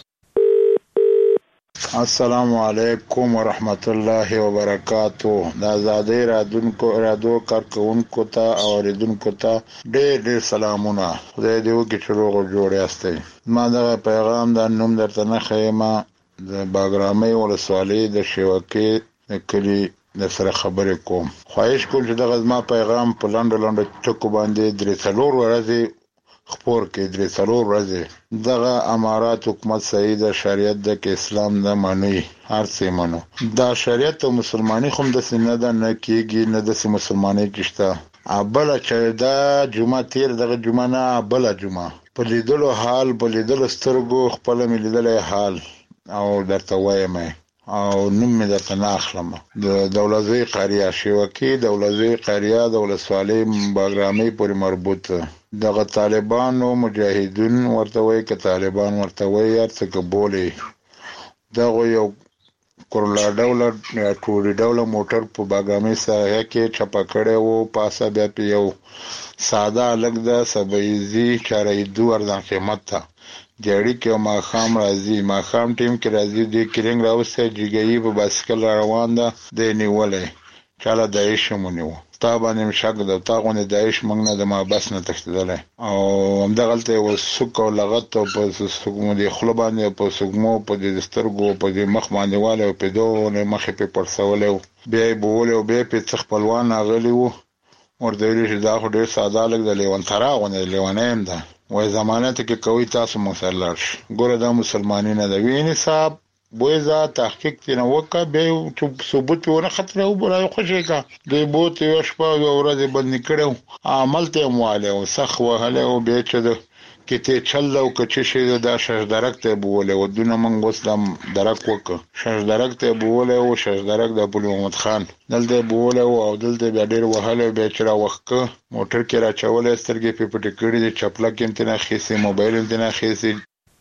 السلام علیکم ورحمت الله وبرکاتو. د آزادۍ رادیو کارکونکو ته او اوریدونکو ته ډېر سلامونه. خدای دې وکړي چې روغ او جوړ یاستئ. ما دغه پیغام د نوم درته نه ښیم د باګرامۍ ولسوالۍ د شیوکې د کلي د سره خبرې کوم. خواهش کوم چې دغه زما پیغام په لنډو ټکو باندې 3-4 ورځې خپور کې 3-4 ورځې دغه امارات حکومت صحیح د شریعت د اسلام نه مانی هر څه منو. دا شریعت او مسلمانی خو د سینه ده نه کېږي نه د مسلمانۍ کېشته. ابل چې دا جمعه تیر دغه جمعه نه ابل جمعه په لیدلو حال په لیدلو سترګو خپل ملیدلې حال او درته وایم او نوم مې درته نه اخلم. د دولزی قریه شیوکې دولزی قریه د ولسوالۍ باګرامۍ پورې مربوط دغه طالبانو مجاهدین ورته وایي که طالبان ورته وایي هر څه قبولي. دغه یو کورلا ډوله یا ټوري ډوله موټر په باګرامۍ ساحه کې چپه کړی وو. پاسه بیا په یو ساده الګ د سبایزي چارایدو ارزان قیمت ته جړی کې ماخام راځي ماخام ټیم کې راځي د کلنګ راوسته جګی په باسکل روان ده د نیولې چاله دایښ مونیو تا باندې شک ده تا غونې دایښ موږ نه د ما بس نه تښتیدل او همدغلته وسوک او لغت په سګمو د خپل باندې په سګمو په د سترګو په د مخ باندې والو په دوه مخې په پرسولې بیا بوله بیا په خپلوان غلی وو ورته ویل چې دا خو ډیر ساده لګ د لیوان ترا غونې لیوانیم ده وای ضمانت کې کوي تاسو مسلر ګوره دا مسلمانۍ نه دی ویني صاحب بوزا تحقیق تنه وکا به چې ثبوت ونه خطر او بلای خوشی کا دی بوت یو شپه او ورځ باندې کړو عمل ته مواله او سخ وهله او به چې کته چل او کچې شه د شجدرک ته بوله ودونه منغ وسلم درک وک شجدرک ته بوله او شجدرک د ابو محمد خان دلته بوله او دلته بیا ډیر وهاله به چر وخت موټر کې را چولې سترګې په پټ کړې د چپلک انتنا خېسي موبایل انتنا خېسي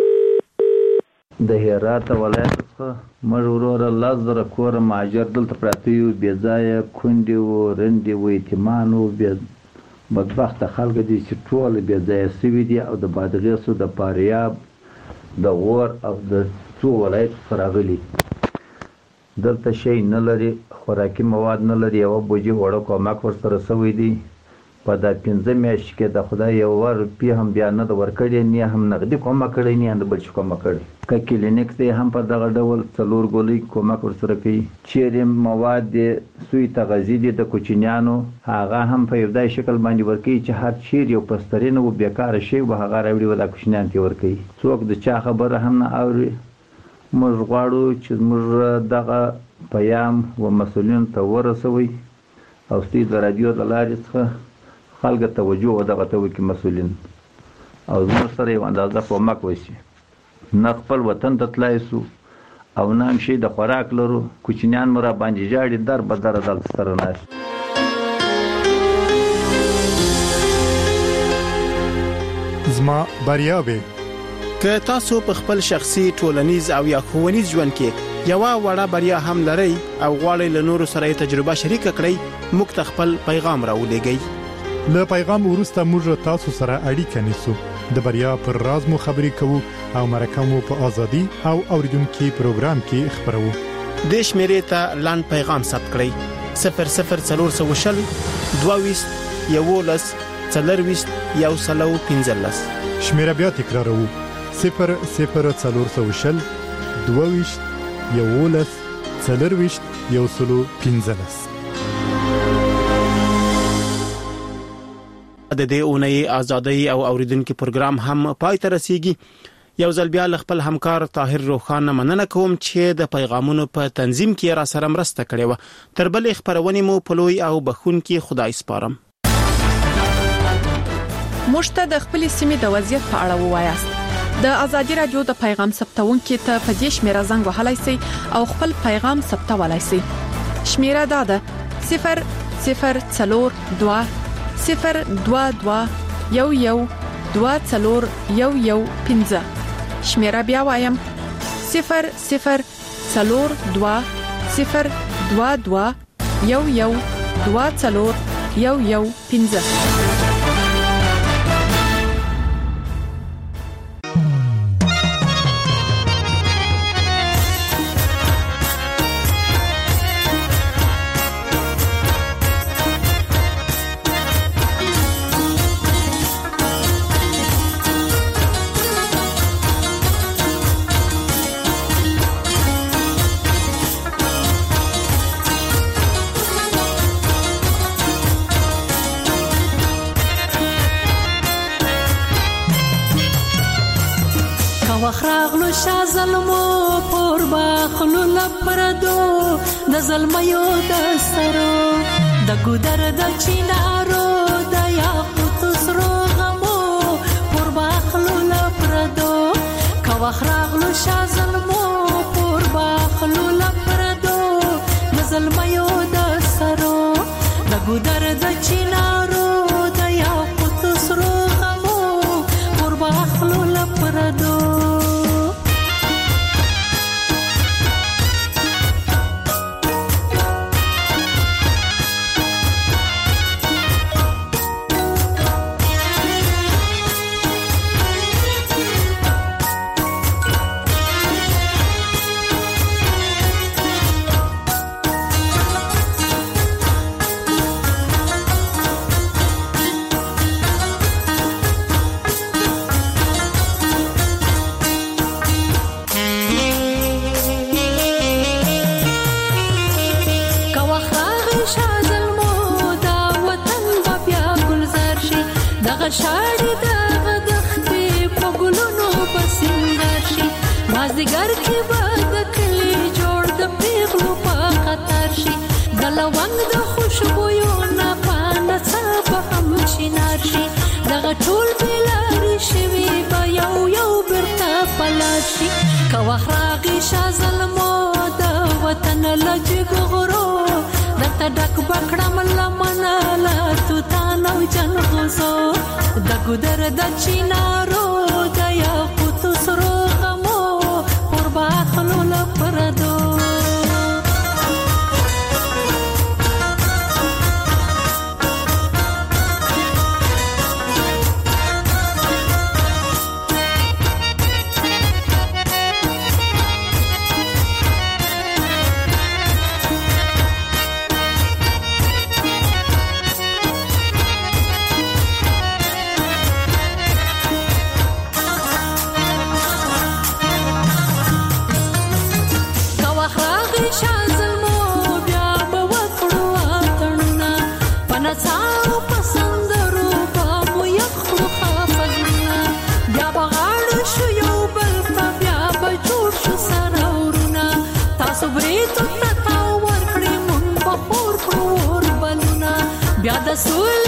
د هرات ولایت څخه مجبور لزر کور ماجر دلته پراتیو بیا ځای کندي و رندي و ایتمانو بیا بدبخت خلک دي چې ټول بیا ځای سوي دي او د بادغیسو د پاریاب د غور او د څو ولایت فراغلي دلته شي نه لري خوراکي مواد نه لري او بوجي وړو کومک ورسره سوي دي په دا 15 میاشتې کې د خدای یو روپی هم بیا نه د ورکړې نه هم نغدي کومه کړې نه د بل څه کومه کړې ک کلینیک ته هم په دغه ډول څلور ګولې کومک ورسره کوي چیرې مواد د سوی تغذیه دي د کوچنیانو هغه هم په یو ځای شکل باندې ورکوي چې هر چیر یو پسترینه و بیکاره شي و هغه راوړي ولا کوچنیان ته ورکوي څوک د چا خبره هم نه اوري موږ غواړو چې موږ دغه پیام و مسؤلین ته ورسوي او ستې د رادیو د لارې څخه خلک توجه ودغه ته وکي مسؤلین او زموږ سره یو اندازه کومک وشي نه خپل وطن ته تلای سو او نه هم شي د خوراک لرو کوچنیان مرا باندې جاړي در بدر دل سره ناش زما بریاوي که تاسو په خپل شخصي ټولنیز او یا ښوونیز ژوند کې یو وړه بریا هم لرئ او غواړئ له نورو سره تجربه شریک کړئ موږ خپل پیغام راولېږئ له پیغام وروسته موږ تاسو سره اړیکه نیسو د بریا پر راز مو خبرې کوو او مرکه مو په ازادي او اوریدونکو پروګرام کې خبرو د شمیرې ته لاند پیغام ثبت کړئ 00420 22 11 40 115 شمیره بیا تکرارو 00420 22 11 40 115 د دې اونۍ ازادي او اوریدونکو پروګرام هم پای ته رسیږي یو ځل بیا خپل همکار طاهر روخان مننه کوم چې د پیغامونو په تنظیم کې را سره مرسته کړې و تر بل خبرونه مو پلوي او بخون کې خدای سپارم مشته د خپل سیمې د وضعیت په اړه ووایاست د ازادي رادیو د پیغام ثبتونکو ته په دې شمیره زنګ وهلای شئ او خپل پیغام ثبتولای شئ شمیره دا ده 002 022 11 24 15 شمیره بیا وایم 002 022 11 24 15 وخراغلو شازلمو پر باخلو لپردو د زلمیو د سرو د ګودر د چینارو د یاقوت سرو غمو پر باخلو لپردو کا وخراغلو شازلمو پر باخلو لپردو د زلمیو د سرو د ګودر د چینارو د یاقوت سرو غمو پر باخلو لپردو شاړې د غدختې په ګلونو په سینګار شي مازدیګر کې به د کلي جوړ د پیغلو په خطر شي د لونګ د خوشبویو نه پانه څه به هم چینار شي دغه ټول بېلارې شوي شي کوخراغي شازلمو د وطن لجګ غرو دته ډک بکړم لمنه لا تو تانو جن غوسو د ګدر د چینارو د یاقوت سرو غمو قربا خلول پردو Azul